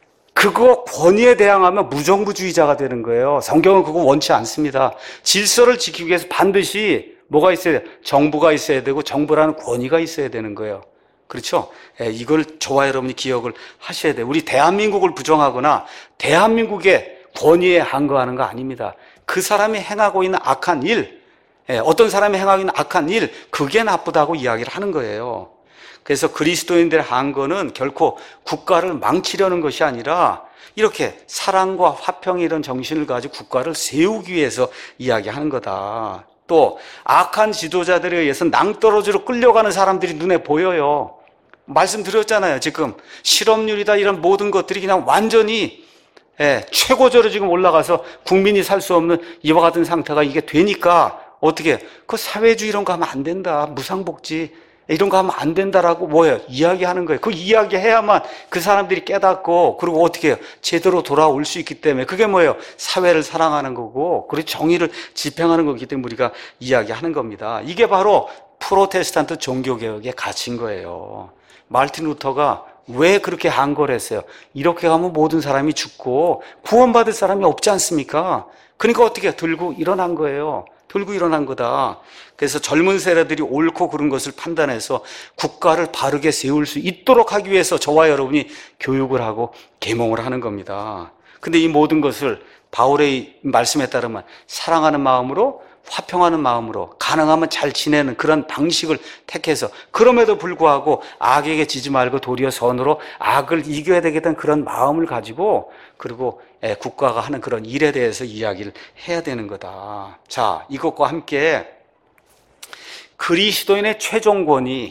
그거 권위에 대항하면 무정부주의자가 되는 거예요. 성경은 그거 원치 않습니다. 질서를 지키기 위해서 반드시 뭐가 있어야 돼요? 정부가 있어야 되고 정부라는 권위가 있어야 되는 거예요. 그렇죠? 예, 이걸 저와 여러분이 기억을 하셔야 돼요. 우리 대한민국을 부정하거나 대한민국의 권위에 항거하는 거 아닙니다. 그 사람이 행하고 있는 악한 일, 어떤 사람이 행하고 있는 악한 일, 그게 나쁘다고 이야기를 하는 거예요. 그래서 그리스도인들의 항거는 결코 국가를 망치려는 것이 아니라 이렇게 사랑과 화평 이런 정신을 가지고 국가를 세우기 위해서 이야기하는 거다. 또 악한 지도자들에 의해서 낭떠러지로 끌려가는 사람들이 눈에 보여요. 말씀드렸잖아요. 지금 실업률이다 이런 모든 것들이 그냥 완전히 예, 최고조로 지금 올라가서 국민이 살 수 없는 이와 같은 상태가 이게 되니까 어떻게 그 사회주의 이런 거 하면 안 된다. 무상복지 이런 거 하면 안 된다라고 뭐예요? 이야기하는 거예요. 그 이야기해야만 그 사람들이 깨닫고 그리고 어떻게 해요? 제대로 돌아올 수 있기 때문에 그게 뭐예요? 사회를 사랑하는 거고 그리고 정의를 집행하는 거기 때문에 우리가 이야기하는 겁니다. 이게 바로 프로테스탄트 종교개혁의 가치인 거예요. 마르틴 루터가 왜 그렇게 항거를 했어요? 이렇게 가면 모든 사람이 죽고 구원받을 사람이 없지 않습니까? 그러니까 어떻게 들고 일어난 거예요. 들고 일어난 거다. 그래서 젊은 세대들이 옳고 그른 것을 판단해서 국가를 바르게 세울 수 있도록 하기 위해서 저와 여러분이 교육을 하고 계몽을 하는 겁니다. 근데 이 모든 것을 바울의 말씀에 따르면 사랑하는 마음으로 화평하는 마음으로 가능하면 잘 지내는 그런 방식을 택해서 그럼에도 불구하고 악에게 지지 말고 도리어 선으로 악을 이겨야 되겠다는 그런 마음을 가지고 그리고 국가가 하는 그런 일에 대해서 이야기를 해야 되는 거다. 자, 이것과 함께 그리스도인의 최종 권위,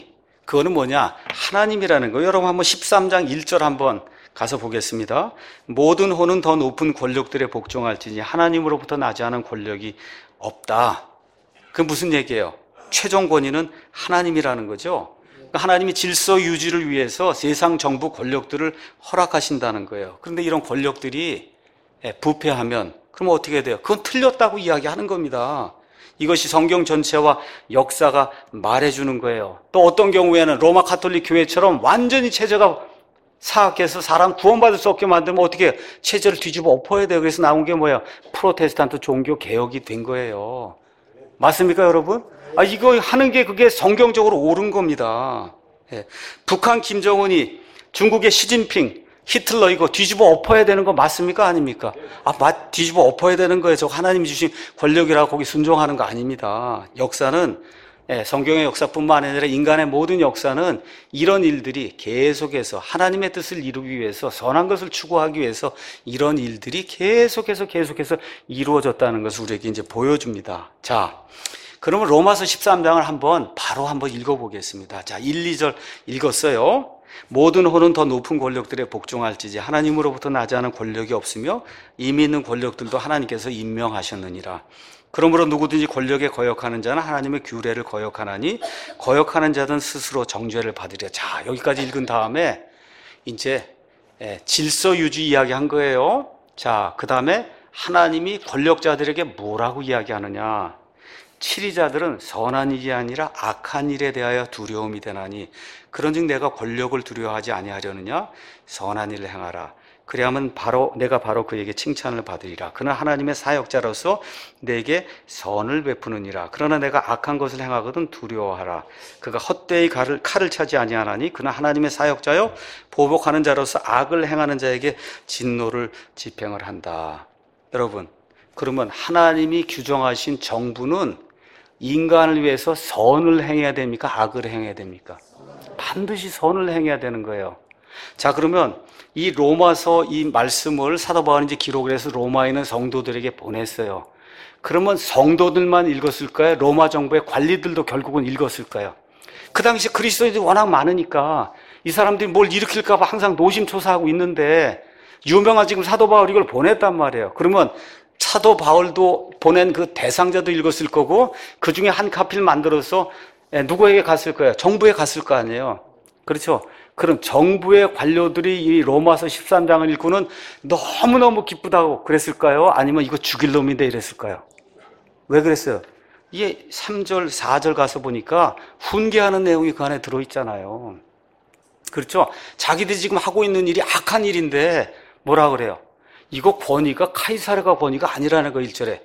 그거는 뭐냐? 하나님이라는 거. 여러분 한번 십삼 장 일 절 한번 가서 보겠습니다. 모든 호는 더 높은 권력들에 복종할지니 하나님으로부터 나지 않은 권력이 없다. 그 무슨 얘기예요? 최종 권위는 하나님이라는 거죠. 그러니까 하나님이 질서 유지를 위해서 세상 정부 권력들을 허락하신다는 거예요. 그런데 이런 권력들이 부패하면 그럼 어떻게 돼요? 그건 틀렸다고 이야기하는 겁니다. 이것이 성경 전체와 역사가 말해주는 거예요. 또 어떤 경우에는 로마 가톨릭 교회처럼 완전히 체제가 사악해서 사람 구원받을 수 없게 만들면 어떻게 해요? 체제를 뒤집어 엎어야 돼요. 그래서 나온 게 뭐예요? 프로테스탄트 종교 개혁이 된 거예요. 맞습니까, 여러분? 아, 이거 하는 게 그게 성경적으로 옳은 겁니다. 예. 북한 김정은이 중국의 시진핑, 히틀러 이거 뒤집어 엎어야 되는 거 맞습니까? 아닙니까? 아, 맞, 뒤집어 엎어야 되는 거예요. 저 하나님이 주신 권력이라고 거기 순종하는 거 아닙니다. 역사는, 예, 성경의 역사뿐만 아니라 인간의 모든 역사는 이런 일들이 계속해서 하나님의 뜻을 이루기 위해서 선한 것을 추구하기 위해서 이런 일들이 계속해서 계속해서 이루어졌다는 것을 우리에게 이제 보여줍니다. 자, 그러면 로마서 십삼 장을 한번 바로 한번 읽어보겠습니다. 자, 일, 이 절 읽었어요. 모든 호는 더 높은 권력들에 복종할지지 하나님으로부터 나지 않은 권력이 없으며 이미 있는 권력들도 하나님께서 임명하셨느니라. 그러므로 누구든지 권력에 거역하는 자는 하나님의 규례를 거역하나니 거역하는 자든 스스로 정죄를 받으리라. 자, 여기까지 읽은 다음에 이제 질서 유지 이야기한 거예요. 자, 그 다음에 하나님이 권력자들에게 뭐라고 이야기하느냐. 치리자들은 선한 일이 아니라 악한 일에 대하여 두려움이 되나니 그런즉 내가 권력을 두려워하지 아니하려느냐. 선한 일을 행하라. 그래야만 바로 내가 바로 그에게 칭찬을 받으리라. 그는 하나님의 사역자로서 내게 선을 베푸느니라. 그러나 내가 악한 것을 행하거든 두려워하라. 그가 헛되이 칼을, 칼을 차지 아니하나니 그는 하나님의 사역자요 보복하는 자로서 악을 행하는 자에게 진노를 집행을 한다. 여러분, 그러면 하나님이 규정하신 정부는 인간을 위해서 선을 행해야 됩니까? 악을 행해야 됩니까? 반드시 선을 행해야 되는 거예요. 자, 그러면 이 로마서 이 말씀을 사도 바울이 이제 기록을 해서 로마에 있는 성도들에게 보냈어요. 그러면 성도들만 읽었을까요? 로마 정부의 관리들도 결국은 읽었을까요? 그 당시 그리스도인들이 워낙 많으니까 이 사람들이 뭘 일으킬까 봐 항상 노심초사하고 있는데 유명한 지금 사도 바울이 이걸 보냈단 말이에요. 그러면 사도 바울도 보낸 그 대상자도 읽었을 거고 그 중에 한 카피를 만들어서 누구에게 갔을 거예요? 정부에 갔을 거 아니에요. 그렇죠? 그럼 정부의 관료들이 이 로마서 십삼 장을 읽고는 너무너무 기쁘다고 그랬을까요? 아니면 이거 죽일 놈인데 이랬을까요? 왜 그랬어요? 이게 삼 절, 사 절 가서 보니까 훈계하는 내용이 그 안에 들어있잖아요. 그렇죠? 자기들이 지금 하고 있는 일이 악한 일인데 뭐라 그래요? 이거 권위가 카이사르가 권위가 아니라는 거 일 절에.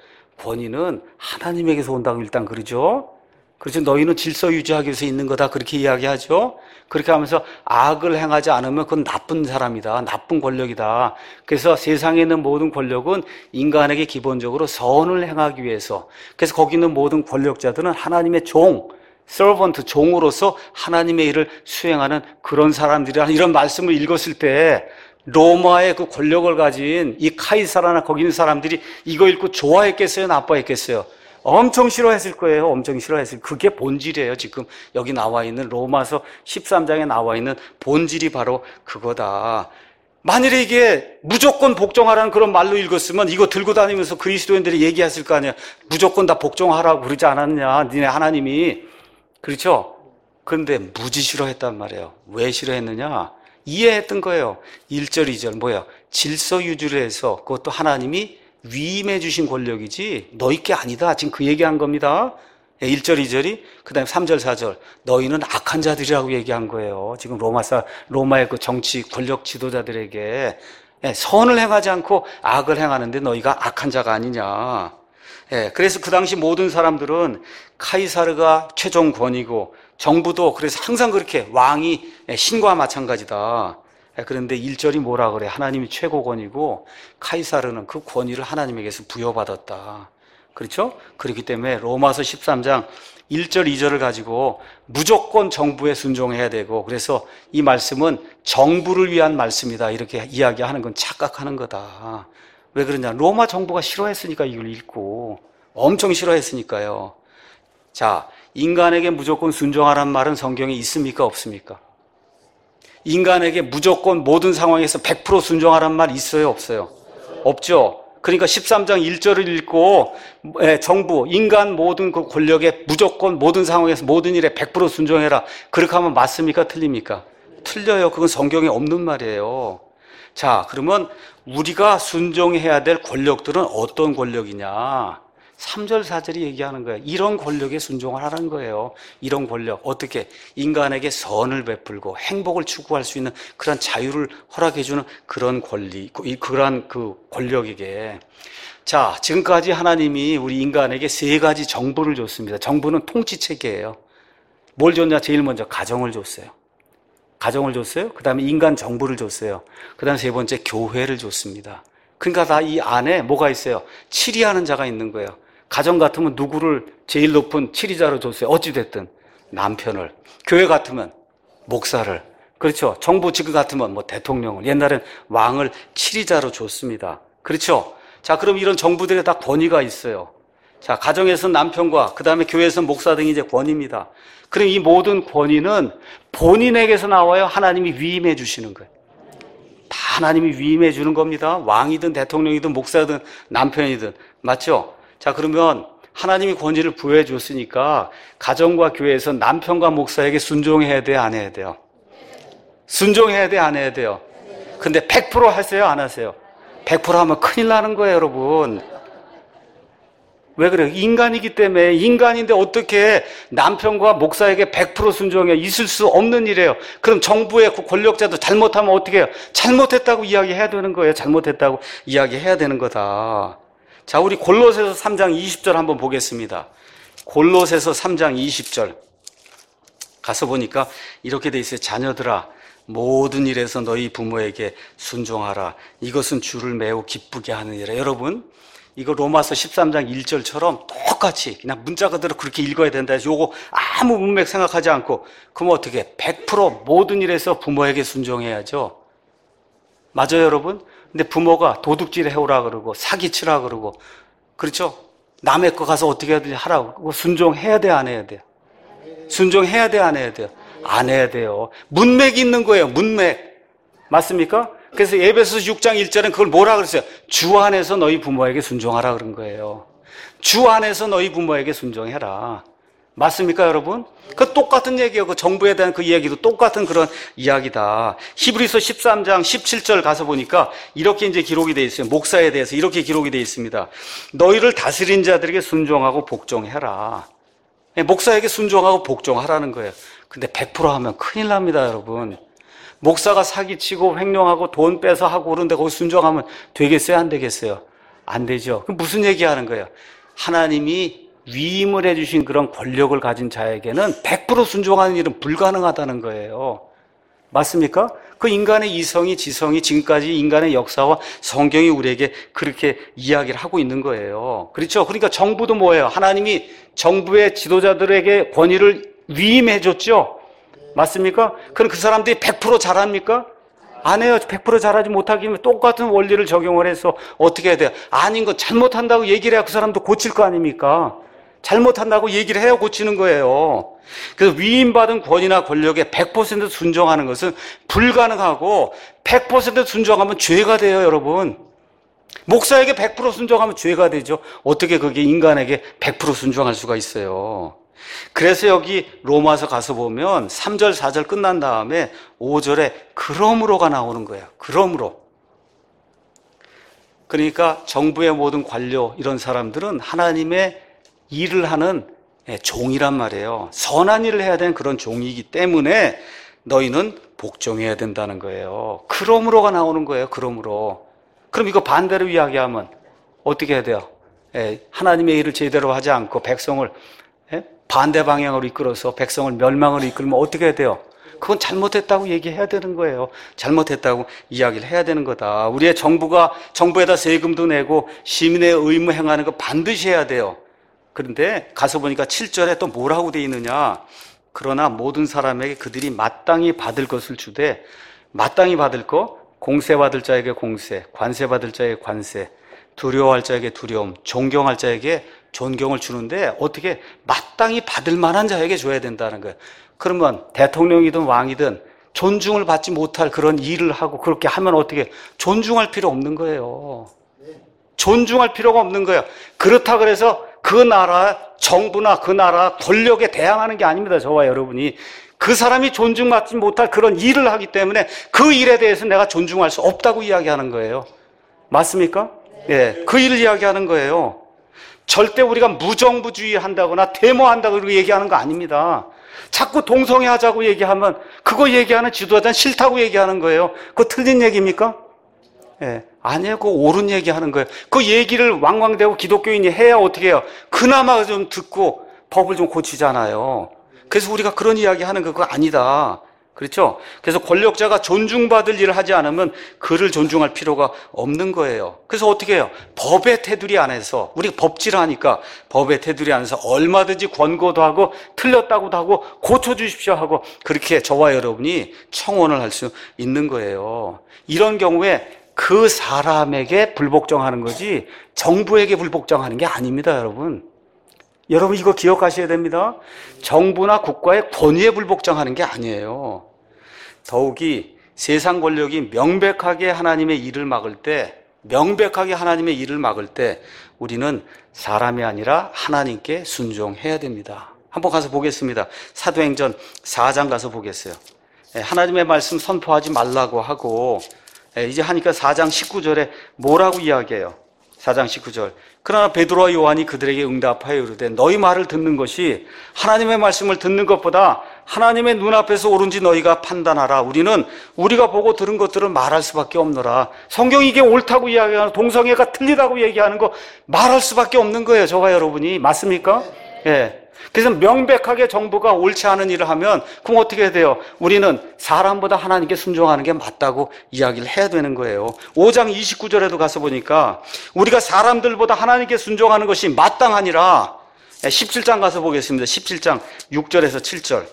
권위는 하나님에게서 온다고 일단 그러죠. 그렇죠. 너희는 질서 유지하기 위해서 있는 거다 그렇게 이야기하죠. 그렇게 하면서 악을 행하지 않으면 그건 나쁜 사람이다. 나쁜 권력이다. 그래서 세상에 있는 모든 권력은 인간에게 기본적으로 선을 행하기 위해서. 그래서 거기 있는 모든 권력자들은 하나님의 종, 서번트, 종으로서 하나님의 일을 수행하는 그런 사람들이라 이런 말씀을 읽었을 때 로마의 그 권력을 가진 이 카이사라나 거기 있는 사람들이 이거 읽고 좋아했겠어요? 나빠했겠어요? 엄청 싫어했을 거예요. 엄청 싫어했을 거예요. 그게 본질이에요. 지금 여기 나와 있는 로마서 십삼 장에 나와 있는 본질이 바로 그거다. 만일에 이게 무조건 복종하라는 그런 말로 읽었으면 이거 들고 다니면서 그리스도인들이 얘기했을 거 아니에요. 무조건 다 복종하라고 그러지 않았냐. 니네 하나님이. 그렇죠? 그런데 무지 싫어했단 말이에요. 왜 싫어했느냐? 이해했던 거예요. 일 절, 이 절 뭐야? 질서 유지를 해서 그것도 하나님이 위임해 주신 권력이지 너희 게 아니다. 지금 그 얘기한 겁니다. 일 절, 이 절이 그 다음에 삼 절, 사 절 너희는 악한 자들이라고 얘기한 거예요. 지금 로마사, 로마의 그 정치 권력 지도자들에게 선을 행하지 않고 악을 행하는데 너희가 악한 자가 아니냐. 그래서 그 당시 모든 사람들은 카이사르가 최종 권위고 정부도 그래서 항상 그렇게 왕이 신과 마찬가지다. 그런데 일 절이 뭐라 그래? 하나님이 최고권이고 카이사르는 그 권위를 하나님에게서 부여받았다. 그렇죠? 그렇기 때문에 로마서 십삼 장 일 절, 이 절을 가지고 무조건 정부에 순종해야 되고 그래서 이 말씀은 정부를 위한 말씀이다. 이렇게 이야기하는 건 착각하는 거다. 왜 그러냐? 로마 정부가 싫어했으니까 이걸 읽고 엄청 싫어했으니까요. 자, 인간에게 무조건 순종하란 말은 성경에 있습니까? 없습니까? 인간에게 무조건 모든 상황에서 백 퍼센트 순종하란 말 있어요? 없어요? 없죠. 그러니까 십삼 장 일 절을 읽고 정부, 인간 모든 그 권력에 무조건 모든 상황에서 모든 일에 백 퍼센트 순종해라. 그렇게 하면 맞습니까? 틀립니까? 틀려요. 그건 성경에 없는 말이에요. 자, 그러면 우리가 순종해야 될 권력들은 어떤 권력이냐? 삼 절, 사 절이 얘기하는 거예요. 이런 권력에 순종을 하라는 거예요. 이런 권력. 어떻게? 인간에게 선을 베풀고 행복을 추구할 수 있는 그런 자유를 허락해주는 그런 권리, 그런 그 권력에게. 자, 지금까지 하나님이 우리 인간에게 세 가지 정부를 줬습니다. 정부는 통치 체계예요. 뭘 줬냐? 제일 먼저 가정을 줬어요. 가정을 줬어요. 그 다음에 인간 정부를 줬어요. 그 다음에 세 번째 교회를 줬습니다. 그러니까 다 이 안에 뭐가 있어요? 치리하는 자가 있는 거예요. 가정 같으면 누구를 제일 높은 치리자로 줬어요? 어찌됐든 남편을. 교회 같으면 목사를. 그렇죠. 정부 지금 같으면 뭐 대통령을. 옛날엔 왕을 치리자로 줬습니다. 그렇죠. 자, 그럼 이런 정부들에 다 권위가 있어요. 자, 가정에서는 남편과 그 다음에 교회에서는 목사 등이 이제 권위입니다. 그럼 이 모든 권위는 본인에게서 나와요? 하나님이 위임해 주시는 거예요? 다 하나님이 위임해 주는 겁니다. 왕이든 대통령이든 목사든 남편이든. 맞죠? 자, 그러면 하나님이 권위를 부여해 줬으니까 가정과 교회에서 남편과 목사에게 순종해야 돼, 안 해야 돼요? 순종해야 돼, 안 해야 돼요? 근데 백 퍼센트 하세요, 안 하세요? 백 퍼센트 하면 큰일 나는 거예요, 여러분. 왜 그래요? 인간이기 때문에. 인간인데 어떻게 남편과 목사에게 백 퍼센트 순종해? 있을 수 없는 일이에요. 그럼 정부의 권력자도 잘못하면 어떻게 해요? 잘못했다고 이야기해야 되는 거예요. 잘못했다고 이야기해야 되는 거다. 자, 우리 골로새서 삼 장 이십 절 한번 보겠습니다. 골로새서 삼 장 이십 절 가서 보니까 이렇게 돼 있어요. 자녀들아, 모든 일에서 너희 부모에게 순종하라. 이것은 주를 매우 기쁘게 하는 일이라. 여러분, 이거 로마서 십삼 장 일 절처럼 똑같이 그냥 문자 그대로 그렇게 읽어야 된다 해서 요거 아무 문맥 생각하지 않고, 그럼 어떻게 백 퍼센트 모든 일에서 부모에게 순종해야죠. 맞아요, 여러분? 근데 부모가 도둑질 해오라 그러고 사기치라 그러고, 그렇죠? 남의 거 가서 어떻게 하든지 하라고. 그거 순종해야 돼, 안 해야 돼요? 순종해야 돼, 안 해야 돼요? 안 해야 돼요. 문맥이 있는 거예요, 문맥. 맞습니까? 그래서 에베소서 육 장 일 절은 그걸 뭐라 그랬어요? 주 안에서 너희 부모에게 순종하라 그런 거예요. 주 안에서 너희 부모에게 순종해라. 맞습니까, 여러분? 그 똑같은 얘기예요. 그 정부에 대한 그 이야기도 똑같은 그런 이야기다. 히브리서 십삼 장 십칠 절 가서 보니까 이렇게 이제 기록이 되어 있어요. 목사에 대해서 이렇게 기록이 되어 있습니다. 너희를 다스린 자들에게 순종하고 복종해라. 목사에게 순종하고 복종하라는 거예요. 근데 백 퍼센트 하면 큰일 납니다, 여러분. 목사가 사기치고 횡령하고 돈 빼서 하고 그런데 거기 순종하면 되겠어요, 안 되겠어요? 안 되죠. 그럼 무슨 얘기하는 거예요? 하나님이 위임을 해주신 그런 권력을 가진 자에게는 백 퍼센트 순종하는 일은 불가능하다는 거예요. 맞습니까? 그 인간의 이성이, 지성이 지금까지 인간의 역사와 성경이 우리에게 그렇게 이야기를 하고 있는 거예요. 그렇죠? 그러니까 정부도 뭐예요? 하나님이 정부의 지도자들에게 권위를 위임해 줬죠? 맞습니까? 그럼 그 사람들이 백 퍼센트 잘합니까? 안 해요. 백 퍼센트 잘하지 못하기면 똑같은 원리를 적용을 해서 어떻게 해야 돼요? 아닌 거 잘못한다고 얘기를 해야 그 사람도 고칠 거 아닙니까? 잘못한다고 얘기를 해야 고치는 거예요. 그래서 위임받은 권위나 권력에 백 퍼센트 순종하는 것은 불가능하고, 백 퍼센트 순종하면 죄가 돼요, 여러분. 목사에게 백 퍼센트 순종하면 죄가 되죠. 어떻게 그게 인간에게 백 퍼센트 순종할 수가 있어요? 그래서 여기 로마서 가서 보면 삼 절 사 절 끝난 다음에 오 절에 그러므로가 나오는 거예요. 그러므로. 그러니까 정부의 모든 관료 이런 사람들은 하나님의 일을 하는 종이란 말이에요. 선한 일을 해야 되는 그런 종이기 때문에 너희는 복종해야 된다는 거예요. 그러므로가 나오는 거예요. 그러므로. 그럼 이거 반대로 이야기하면 어떻게 해야 돼요? 하나님의 일을 제대로 하지 않고 백성을 반대 방향으로 이끌어서 백성을 멸망으로 이끌면 어떻게 해야 돼요? 그건 잘못했다고 얘기해야 되는 거예요. 잘못했다고 이야기를 해야 되는 거다. 우리의 정부가 정부에다 세금도 내고 시민의 의무 행하는 거 반드시 해야 돼요. 그런데 가서 보니까 칠 절에 또 뭐라고 돼 있느냐? 그러나 모든 사람에게 그들이 마땅히 받을 것을 주되, 마땅히 받을 거, 공세 받을 자에게 공세, 관세 받을 자에게 관세, 두려워할 자에게 두려움, 존경할 자에게 존경을 주는데 어떻게 마땅히 받을 만한 자에게 줘야 된다는 거예요. 그러면 대통령이든 왕이든 존중을 받지 못할 그런 일을 하고 그렇게 하면 어떻게 존중할 필요 없는 거예요. 존중할 필요가 없는 거예요. 그렇다 그래서 그 나라 정부나 그 나라 권력에 대항하는 게 아닙니다. 저와 여러분이. 그 사람이 존중받지 못할 그런 일을 하기 때문에 그 일에 대해서 내가 존중할 수 없다고 이야기하는 거예요. 맞습니까? 예, 그 일을 이야기하는 거예요. 절대 우리가 무정부주의 한다거나 데모한다고 그렇게 얘기하는 거 아닙니다. 자꾸 동성애 하자고 얘기하면 그거 얘기하는 지도자는 싫다고 얘기하는 거예요. 그거 틀린 얘기입니까? 예, 아니에요. 그거 옳은 얘기하는 거예요. 그 얘기를 왕왕대고 기독교인이 해야 어떻게 해요? 그나마 좀 듣고 법을 좀 고치잖아요. 그래서 우리가 그런 이야기 하는 거 그거 아니다. 그렇죠? 그래서 권력자가 존중받을 일을 하지 않으면 그를 존중할 필요가 없는 거예요. 그래서 어떻게 해요? 법의 테두리 안에서, 우리가 법질하니까 법의 테두리 안에서 얼마든지 권고도 하고 틀렸다고도 하고 고쳐주십시오 하고 그렇게 저와 여러분이 청원을 할 수 있는 거예요. 이런 경우에 그 사람에게 불복종하는 거지 정부에게 불복종하는 게 아닙니다, 여러분. 여러분 이거 기억하셔야 됩니다. 정부나 국가의 권위에 불복종하는 게 아니에요. 더욱이 세상 권력이 명백하게 하나님의 일을 막을 때, 명백하게 하나님의 일을 막을 때 우리는 사람이 아니라 하나님께 순종해야 됩니다. 한번 가서 보겠습니다. 사도행전 사 장 가서 보겠어요. 하나님의 말씀 선포하지 말라고 하고 이제 하니까 사 장 십구 절에 뭐라고 이야기해요? 사 장 십구 절. 그러나 베드로와 요한이 그들에게 응답하여 이르되 너희 말을 듣는 것이 하나님의 말씀을 듣는 것보다 하나님의 눈앞에서 옳은지 너희가 판단하라. 우리는 우리가 보고 들은 것들을 말할 수밖에 없노라. 성경이 이게 옳다고 이야기하는, 동성애가 틀리다고 얘기하는 거 말할 수밖에 없는 거예요. 저와 여러분이. 맞습니까? 예. 그래서 명백하게 정부가 옳지 않은 일을 하면 그럼 어떻게 해야 돼요? 우리는 사람보다 하나님께 순종하는 게 맞다고 이야기를 해야 되는 거예요. 오 장 이십구 절에도 가서 보니까 우리가 사람들보다 하나님께 순종하는 것이 마땅하니라. 십칠 장 가서 보겠습니다. 십칠 장 육 절에서 칠 절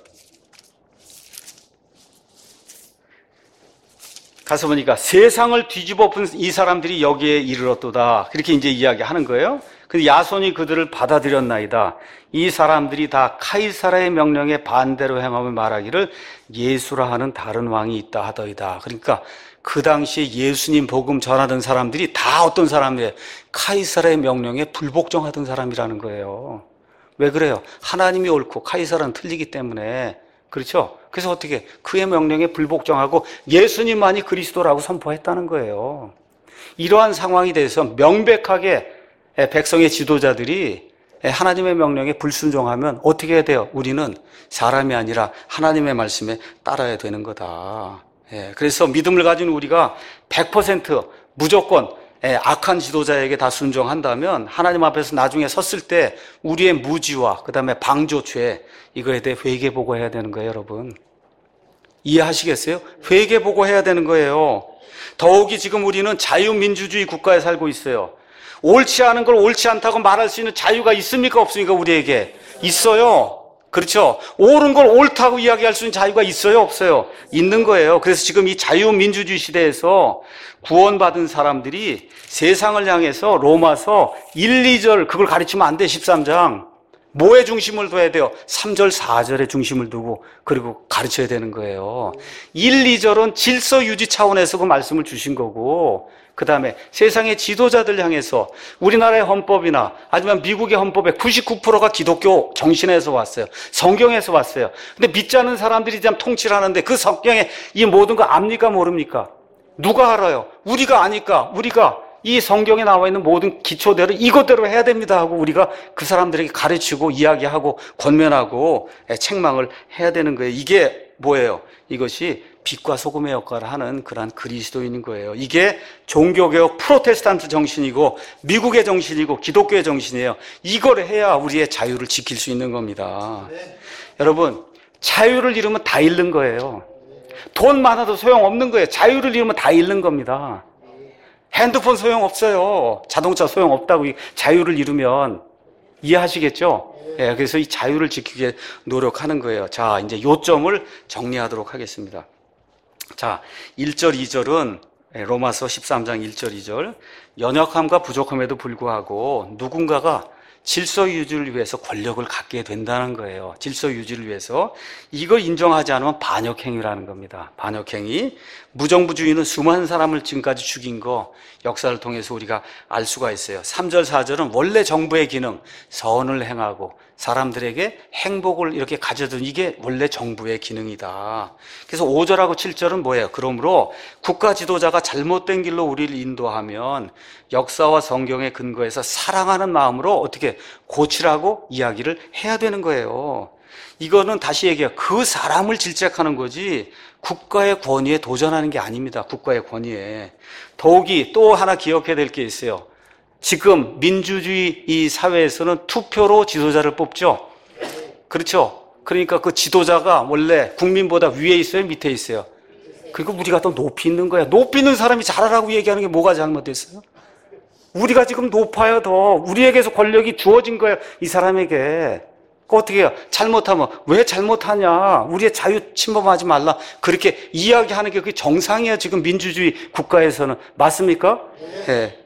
가서 보니까 세상을 뒤집어엎은 이 사람들이 여기에 이르렀도다. 그렇게 이제 이야기하는 거예요. 근데 야손이 그들을 받아들였나이다. 이 사람들이 다 카이사라의 명령에 반대로 행하며 말하기를 예수라 하는 다른 왕이 있다 하더이다. 그러니까 그 당시에 예수님 복음 전하던 사람들이 다 어떤 사람이에요? 카이사라의 명령에 불복종하던 사람이라는 거예요. 왜 그래요? 하나님이 옳고 카이사라는 틀리기 때문에. 그렇죠? 그래서 어떻게 그의 명령에 불복종하고 예수님만이 그리스도라고 선포했다는 거예요. 이러한 상황이 돼서 명백하게 백성의 지도자들이 하나님의 명령에 불순종하면 어떻게 해야 돼요? 우리는 사람이 아니라 하나님의 말씀에 따라야 되는 거다. 그래서 믿음을 가진 우리가 백 퍼센트 무조건 악한 지도자에게 다 순종한다면 하나님 앞에서 나중에 섰을 때 우리의 무지와 그 다음에 방조죄 이거에 대해 회개보고해야 되는 거예요, 여러분. 이해하시겠어요? 회개보고해야 되는 거예요. 더욱이 지금 우리는 자유민주주의 국가에 살고 있어요. 옳지 않은 걸 옳지 않다고 말할 수 있는 자유가 있습니까? 없습니까? 우리에게 있어요. 그렇죠? 옳은 걸 옳다고 이야기할 수 있는 자유가 있어요? 없어요? 있는 거예요. 그래서 지금 이 자유민주주의 시대에서 구원받은 사람들이 세상을 향해서 로마서 일, 이 절 그걸 가르치면 안 돼. 십삼 장 뭐에 중심을 둬야 돼요? 삼 절, 사 절에 중심을 두고 그리고 가르쳐야 되는 거예요. 일, 이 절은 질서 유지 차원에서 그 말씀을 주신 거고 그 다음에 세상의 지도자들 향해서 우리나라의 헌법이나 아니면 미국의 헌법의 구십구 퍼센트가 기독교 정신에서 왔어요. 성경에서 왔어요. 근데 믿지 않는 사람들이 참 통치를 하는데 그 성경에 이 모든 거 압니까 모릅니까? 누가 알아요? 우리가 아니까 우리가 이 성경에 나와 있는 모든 기초대로 이것대로 해야 됩니다 하고 우리가 그 사람들에게 가르치고 이야기하고 권면하고 책망을 해야 되는 거예요. 이게 뭐예요? 이것이 빛과 소금의 역할을 하는 그러한 그리스도인인 거예요. 이게 종교개혁 프로테스탄트 정신이고 미국의 정신이고 기독교의 정신이에요. 이걸 해야 우리의 자유를 지킬 수 있는 겁니다. 네. 여러분, 자유를 잃으면 다 잃는 거예요. 돈 많아도 소용없는 거예요. 자유를 잃으면 다 잃는 겁니다. 핸드폰 소용없어요. 자동차 소용없다고 자유를 잃으면. 이해하시겠죠? 예, 그래서 이 자유를 지키기 위해 노력하는 거예요. 자, 이제 요점을 정리하도록 하겠습니다. 자, 일 절, 이 절은 로마서 십삼 장 일 절 이 절. 연약함과 부족함에도 불구하고 누군가가 질서 유지를 위해서 권력을 갖게 된다는 거예요. 질서 유지를 위해서. 이걸 인정하지 않으면 반역행위라는 겁니다. 반역행위. 무정부주의는 수많은 사람을 지금까지 죽인 거 역사를 통해서 우리가 알 수가 있어요. 삼 절 사 절은 원래 정부의 기능, 선을 행하고 사람들에게 행복을 이렇게 가져든 이게 원래 정부의 기능이다. 그래서 오 절하고 칠 절은 뭐예요? 그러므로 국가 지도자가 잘못된 길로 우리를 인도하면 역사와 성경에 근거해서 사랑하는 마음으로 어떻게 고치라고 이야기를 해야 되는 거예요. 이거는 다시 얘기해요. 그 사람을 질책하는 거지 국가의 권위에 도전하는 게 아닙니다. 국가의 권위에. 더욱이 또 하나 기억해야 될 게 있어요. 지금 민주주의 이 사회에서는 투표로 지도자를 뽑죠. 그렇죠. 그러니까 그 지도자가 원래 국민보다 위에 있어요, 밑에 있어요. 그리고 우리가 더 높이 있는 거야. 높이 있는 사람이 잘하라고 얘기하는 게 뭐가 잘못됐어요? 우리가 지금 높아요, 더. 우리에게서 권력이 주어진 거예요, 이 사람에게. 그 어떻게 해요? 잘못하면 왜 잘못하냐? 우리의 자유 침범하지 말라. 그렇게 이야기하는 게 그게 정상이에요, 지금 민주주의 국가에서는. 맞습니까? 네. 네.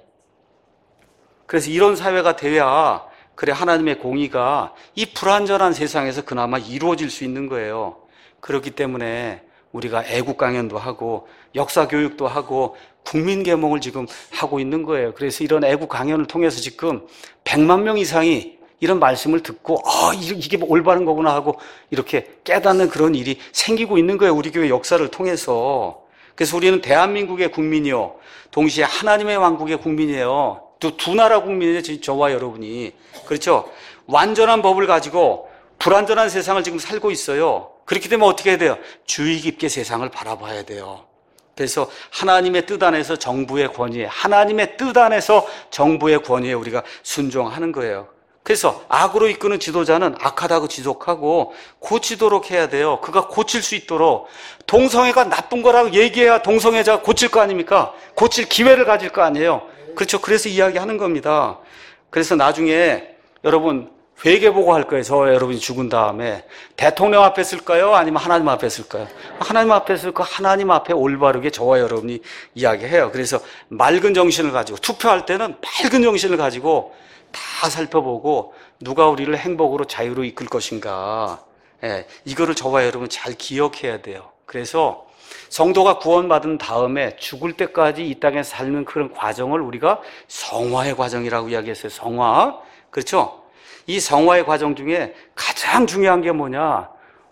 그래서 이런 사회가 돼야 그래 하나님의 공의가 이 불완전한 세상에서 그나마 이루어질 수 있는 거예요. 그렇기 때문에 우리가 애국 강연도 하고 역사 교육도 하고 국민 계몽을 지금 하고 있는 거예요. 그래서 이런 애국 강연을 통해서 지금 백만 명 이상이 이런 말씀을 듣고 아 이게 올바른 거구나 하고 이렇게 깨닫는 그런 일이 생기고 있는 거예요. 우리 교회 역사를 통해서. 그래서 우리는 대한민국의 국민이요, 동시에 하나님의 왕국의 국민이에요. 두, 두 나라 국민이에요, 저와 여러분이. 그렇죠? 완전한 법을 가지고 불완전한 세상을 지금 살고 있어요. 그렇기 때문에 어떻게 해야 돼요? 주의 깊게 세상을 바라봐야 돼요. 그래서 하나님의 뜻 안에서 정부의 권위에, 하나님의 뜻 안에서 정부의 권위에 우리가 순종하는 거예요. 그래서 악으로 이끄는 지도자는 악하다고 지적하고 고치도록 해야 돼요. 그가 고칠 수 있도록. 동성애가 나쁜 거라고 얘기해야 동성애자가 고칠 거 아닙니까? 고칠 기회를 가질 거 아니에요. 그렇죠. 그래서 이야기하는 겁니다. 그래서 나중에 여러분 회개보고 할 거예요. 저 여러분이 죽은 다음에 대통령 앞에 쓸까요? 아니면 하나님 앞에 쓸까요? 하나님 앞에 쓸까? 하나님 앞에 올바르게 저와 여러분이 이야기해요. 그래서 맑은 정신을 가지고 투표할 때는 맑은 정신을 가지고 다 살펴보고 누가 우리를 행복으로 자유로 이끌 것인가. 예, 이거를 저와 여러분 잘 기억해야 돼요. 그래서 성도가 구원받은 다음에 죽을 때까지 이 땅에 살는 그런 과정을 우리가 성화의 과정이라고 이야기했어요. 성화. 그렇죠? 이 성화의 과정 중에 가장 중요한 게 뭐냐?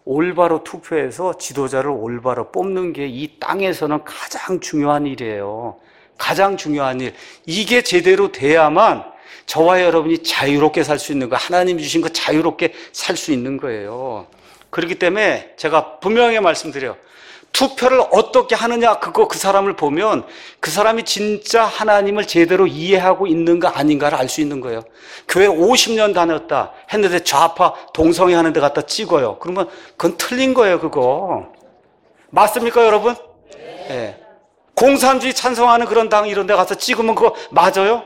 올바로 투표해서 지도자를 올바로 뽑는 게 이 땅에서는 가장 중요한 일이에요. 가장 중요한 일. 이게 제대로 돼야만 저와 여러분이 자유롭게 살 수 있는 거, 하나님이 주신 거 자유롭게 살 수 있는 거예요. 그렇기 때문에 제가 분명하게 말씀드려요. 투표를 어떻게 하느냐, 그거 그 사람을 보면 그 사람이 진짜 하나님을 제대로 이해하고 있는가 아닌가를 알 수 있는 거예요. 교회 오십 년 다녔다 했는데 좌파 동성애 하는 데 갖다 찍어요. 그러면 그건 틀린 거예요, 그거. 맞습니까, 여러분? 네. 공산주의 찬성하는 그런 당 이런 데 가서 찍으면 그거 맞아요?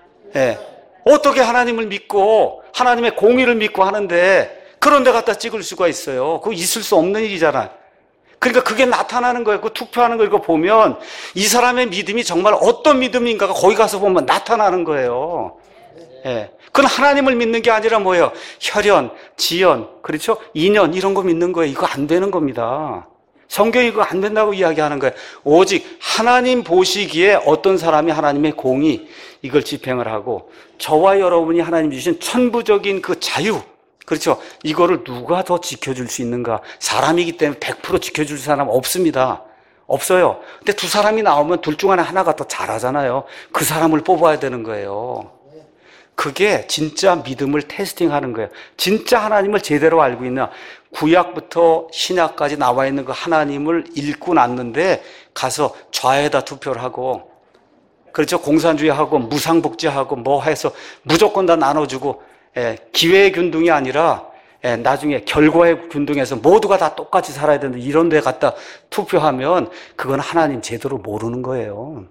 네. 어떻게 하나님을 믿고 하나님의 공의를 믿고 하는데 그런 데 갖다 찍을 수가 있어요. 그거 있을 수 없는 일이잖아요. 그러니까 그게 나타나는 거예요. 그 투표하는 거 이거 보면 이 사람의 믿음이 정말 어떤 믿음인가가 거기 가서 보면 나타나는 거예요. 예. 그건 하나님을 믿는 게 아니라 뭐예요? 혈연, 지연, 그렇죠? 인연 이런 거 믿는 거예요. 이거 안 되는 겁니다. 성경이 이거 안 된다고 이야기하는 거예요. 오직 하나님 보시기에 어떤 사람이 하나님의 공의 이걸 집행을 하고 저와 여러분이 하나님 주신 천부적인 그 자유, 그렇죠? 이거를 누가 더 지켜줄 수 있는가? 사람이기 때문에 백 퍼센트 지켜줄 사람 없습니다. 없어요. 근데 두 사람이 나오면 둘 중 하나가 더 잘하잖아요. 그 사람을 뽑아야 되는 거예요. 그게 진짜 믿음을 테스팅하는 거예요. 진짜 하나님을 제대로 알고 있나? 구약부터 신약까지 나와 있는 그 하나님을 읽고 났는데 가서 좌에다 투표를 하고, 그렇죠? 공산주의하고 무상복지하고 뭐 해서 무조건 다 나눠주고, 예, 기회의 균등이 아니라 예, 나중에 결과의 균등에서 모두가 다 똑같이 살아야 되는데 이런 데 갖다 투표하면 그건 하나님 제대로 모르는 거예요.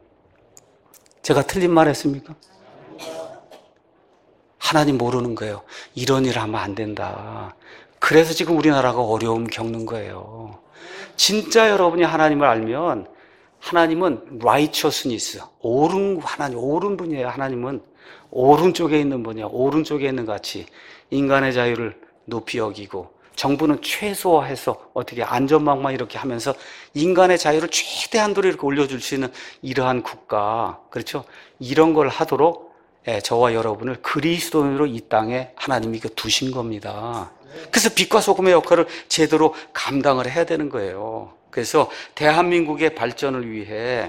제가 틀린 말 했습니까? 하나님 모르는 거예요. 이런 일 하면 안 된다. 그래서 지금 우리나라가 어려움 겪는 거예요. 진짜 여러분이 하나님을 알면 하나님은 righteousness, 옳은 하나님, 옳은 분이에요. 하나님은 오른쪽에 있는 분이야. 오른쪽에 있는 가치. 인간의 자유를 높이 여기고, 정부는 최소화해서 어떻게 안전망만 이렇게 하면서 인간의 자유를 최대한도로 이렇게 올려줄 수 있는 이러한 국가, 그렇죠? 이런 걸 하도록 예, 저와 여러분을 그리스도인으로 이 땅에 하나님이 두신 겁니다. 그래서 빛과 소금의 역할을 제대로 감당을 해야 되는 거예요. 그래서 대한민국의 발전을 위해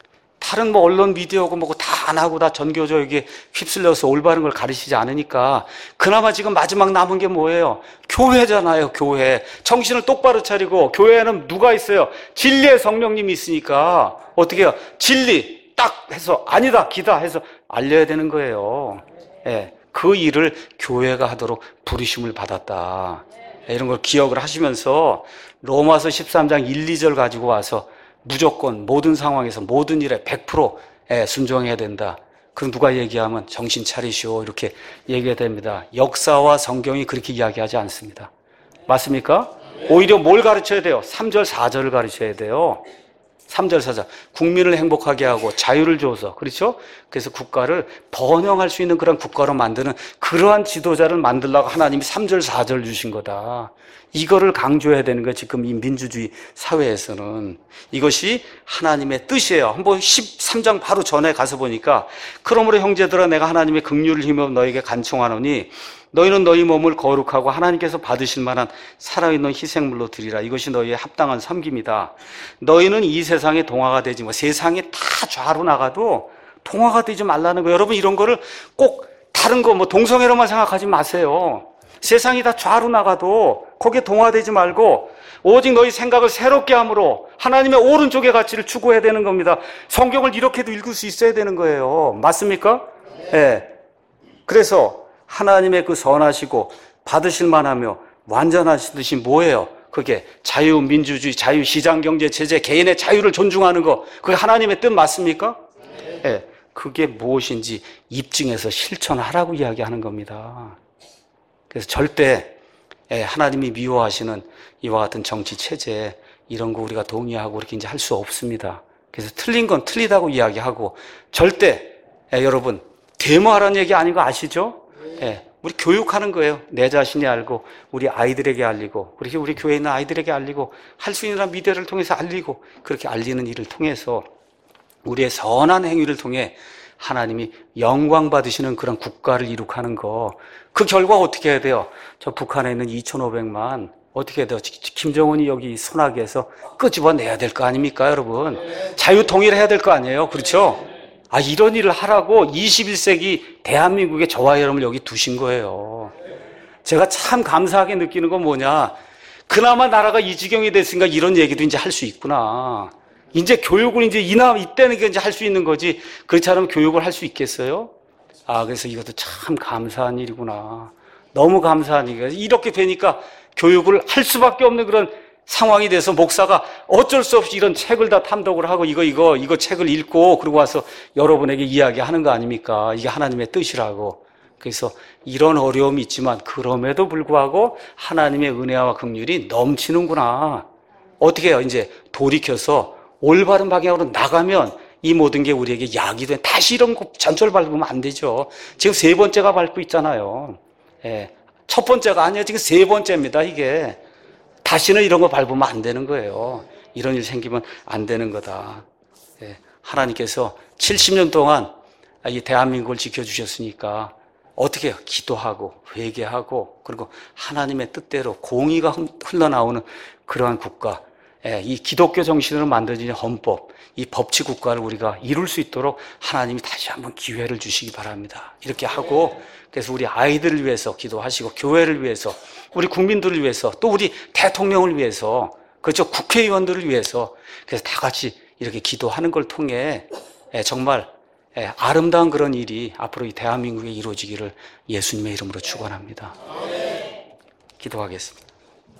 다른 뭐 언론 미디어고 뭐고 다 안 하고 다 전교조에게 휩쓸려서 올바른 걸 가르치지 않으니까 그나마 지금 마지막 남은 게 뭐예요? 교회잖아요. 교회. 정신을 똑바로 차리고, 교회에는 누가 있어요? 진리의 성령님이 있으니까 어떻게 해요? 진리 딱 해서 아니다 기다 해서 알려야 되는 거예요. 예, 그 일을 교회가 하도록 부르심을 받았다. 예, 이런 걸 기억을 하시면서 로마서 십삼 장 일, 이 절 가지고 와서 무조건 모든 상황에서 모든 일에 백 퍼센트 순종해야 된다. 그럼 누가 얘기하면 정신 차리시오 이렇게 얘기해야 됩니다. 역사와 성경이 그렇게 이야기하지 않습니다. 맞습니까? 오히려 뭘 가르쳐야 돼요? 삼 절, 사 절을 가르쳐야 돼요. 삼 절, 사 절. 국민을 행복하게 하고 자유를 줘서, 그렇죠? 그래서 국가를 번영할 수 있는 그런 국가로 만드는 그러한 지도자를 만들려고 하나님이 삼 절, 사 절 주신 거다. 이거를 강조해야 되는 거예요. 지금 이 민주주의 사회에서는. 이것이 하나님의 뜻이에요. 한번 십삼 장 바로 전에 가서 보니까, 그러므로 형제들아 내가 하나님의 긍휼을 힘입어 너에게 간청하노니 너희는 너희 몸을 거룩하고 하나님께서 받으실 만한 살아있는 희생물로 드리라. 이것이 너희의 합당한 섬김이다. 너희는 이 세상의 동화가 되지 뭐, 세상에 다 좌로 나가도 동화가 되지 말라는 거예요. 여러분 이런 거를 꼭 다른 거 뭐 동성애로만 생각하지 마세요. 세상이 다 좌로 나가도 거기에 동화되지 말고 오직 너희 생각을 새롭게 함으로 하나님의 오른쪽의 가치를 추구해야 되는 겁니다. 성경을 이렇게도 읽을 수 있어야 되는 거예요. 맞습니까? 예. 네. 그래서 하나님의 그 선하시고 받으실 만하며 완전하신 뜻이 뭐예요? 그게 자유, 민주주의, 자유, 시장경제, 체제, 개인의 자유를 존중하는 거, 그게 하나님의 뜻 맞습니까? 예. 네. 그게 무엇인지 입증해서 실천하라고 이야기하는 겁니다. 그래서 절대 하나님이 미워하시는 이와 같은 정치 체제 이런 거 우리가 동의하고 이렇게 이제 할 수 없습니다. 그래서 틀린 건 틀리다고 이야기하고, 절대 여러분 데모하라는 얘기 아닌 거 아시죠? 예, 우리 교육하는 거예요. 내 자신이 알고 우리 아이들에게 알리고, 그렇게 우리 교회에 있는 아이들에게 알리고, 할 수 있는 미디어를 통해서 알리고, 그렇게 알리는 일을 통해서 우리의 선한 행위를 통해 하나님이 영광 받으시는 그런 국가를 이룩하는 거, 그 결과 어떻게 해야 돼요? 저 북한에 있는 이천오백만 어떻게 해야 돼요? 김정은이 여기 소나기에서 끄집어내야 될 거 아닙니까, 여러분? 자유 통일해야 될 거 아니에요? 그렇죠? 아, 이런 일을 하라고 이십일 세기 대한민국의 저와 여러분을 여기 두신 거예요. 제가 참 감사하게 느끼는 건 뭐냐, 그나마 나라가 이 지경이 됐으니까 이런 얘기도 이제 할 수 있구나. 이제 교육을 이제 이나 이때는 이제 할 수 있는 거지, 그렇지 않으면 교육을 할 수 있겠어요? 아, 그래서 이것도 참 감사한 일이구나. 너무 감사한 일이에요. 이렇게 되니까 교육을 할 수밖에 없는 그런 상황이 돼서 목사가 어쩔 수 없이 이런 책을 다 탐독을 하고 이거 이거 이거 책을 읽고 그리고 와서 여러분에게 이야기하는 거 아닙니까? 이게 하나님의 뜻이라고. 그래서 이런 어려움이 있지만 그럼에도 불구하고 하나님의 은혜와 긍휼이 넘치는구나. 어떻게 해요? 이제 돌이켜서 올바른 방향으로 나가면 이 모든 게 우리에게 약이 돼. 다시 이런 거 전철 밟으면 안 되죠. 지금 세 번째가 밟고 있잖아요. 예. 첫 번째가 아니에요. 지금 세 번째입니다, 이게. 다시는 이런 거 밟으면 안 되는 거예요. 이런 일 생기면 안 되는 거다. 예. 하나님께서 칠십 년 동안 이 대한민국을 지켜주셨으니까 어떻게 해요? 기도하고 회개하고 그리고 하나님의 뜻대로 공의가 흘러나오는 그러한 국가, 예, 이 기독교 정신으로 만들어진 헌법, 이 법치 국가를 우리가 이룰 수 있도록 하나님이 다시 한번 기회를 주시기 바랍니다. 이렇게 하고, 그래서 우리 아이들을 위해서 기도하시고, 교회를 위해서, 우리 국민들을 위해서, 또 우리 대통령을 위해서, 그렇죠, 국회의원들을 위해서, 그래서 다 같이 이렇게 기도하는 걸 통해 정말 아름다운 그런 일이 앞으로 이 대한민국에 이루어지기를 예수님의 이름으로 축원합니다. 기도하겠습니다.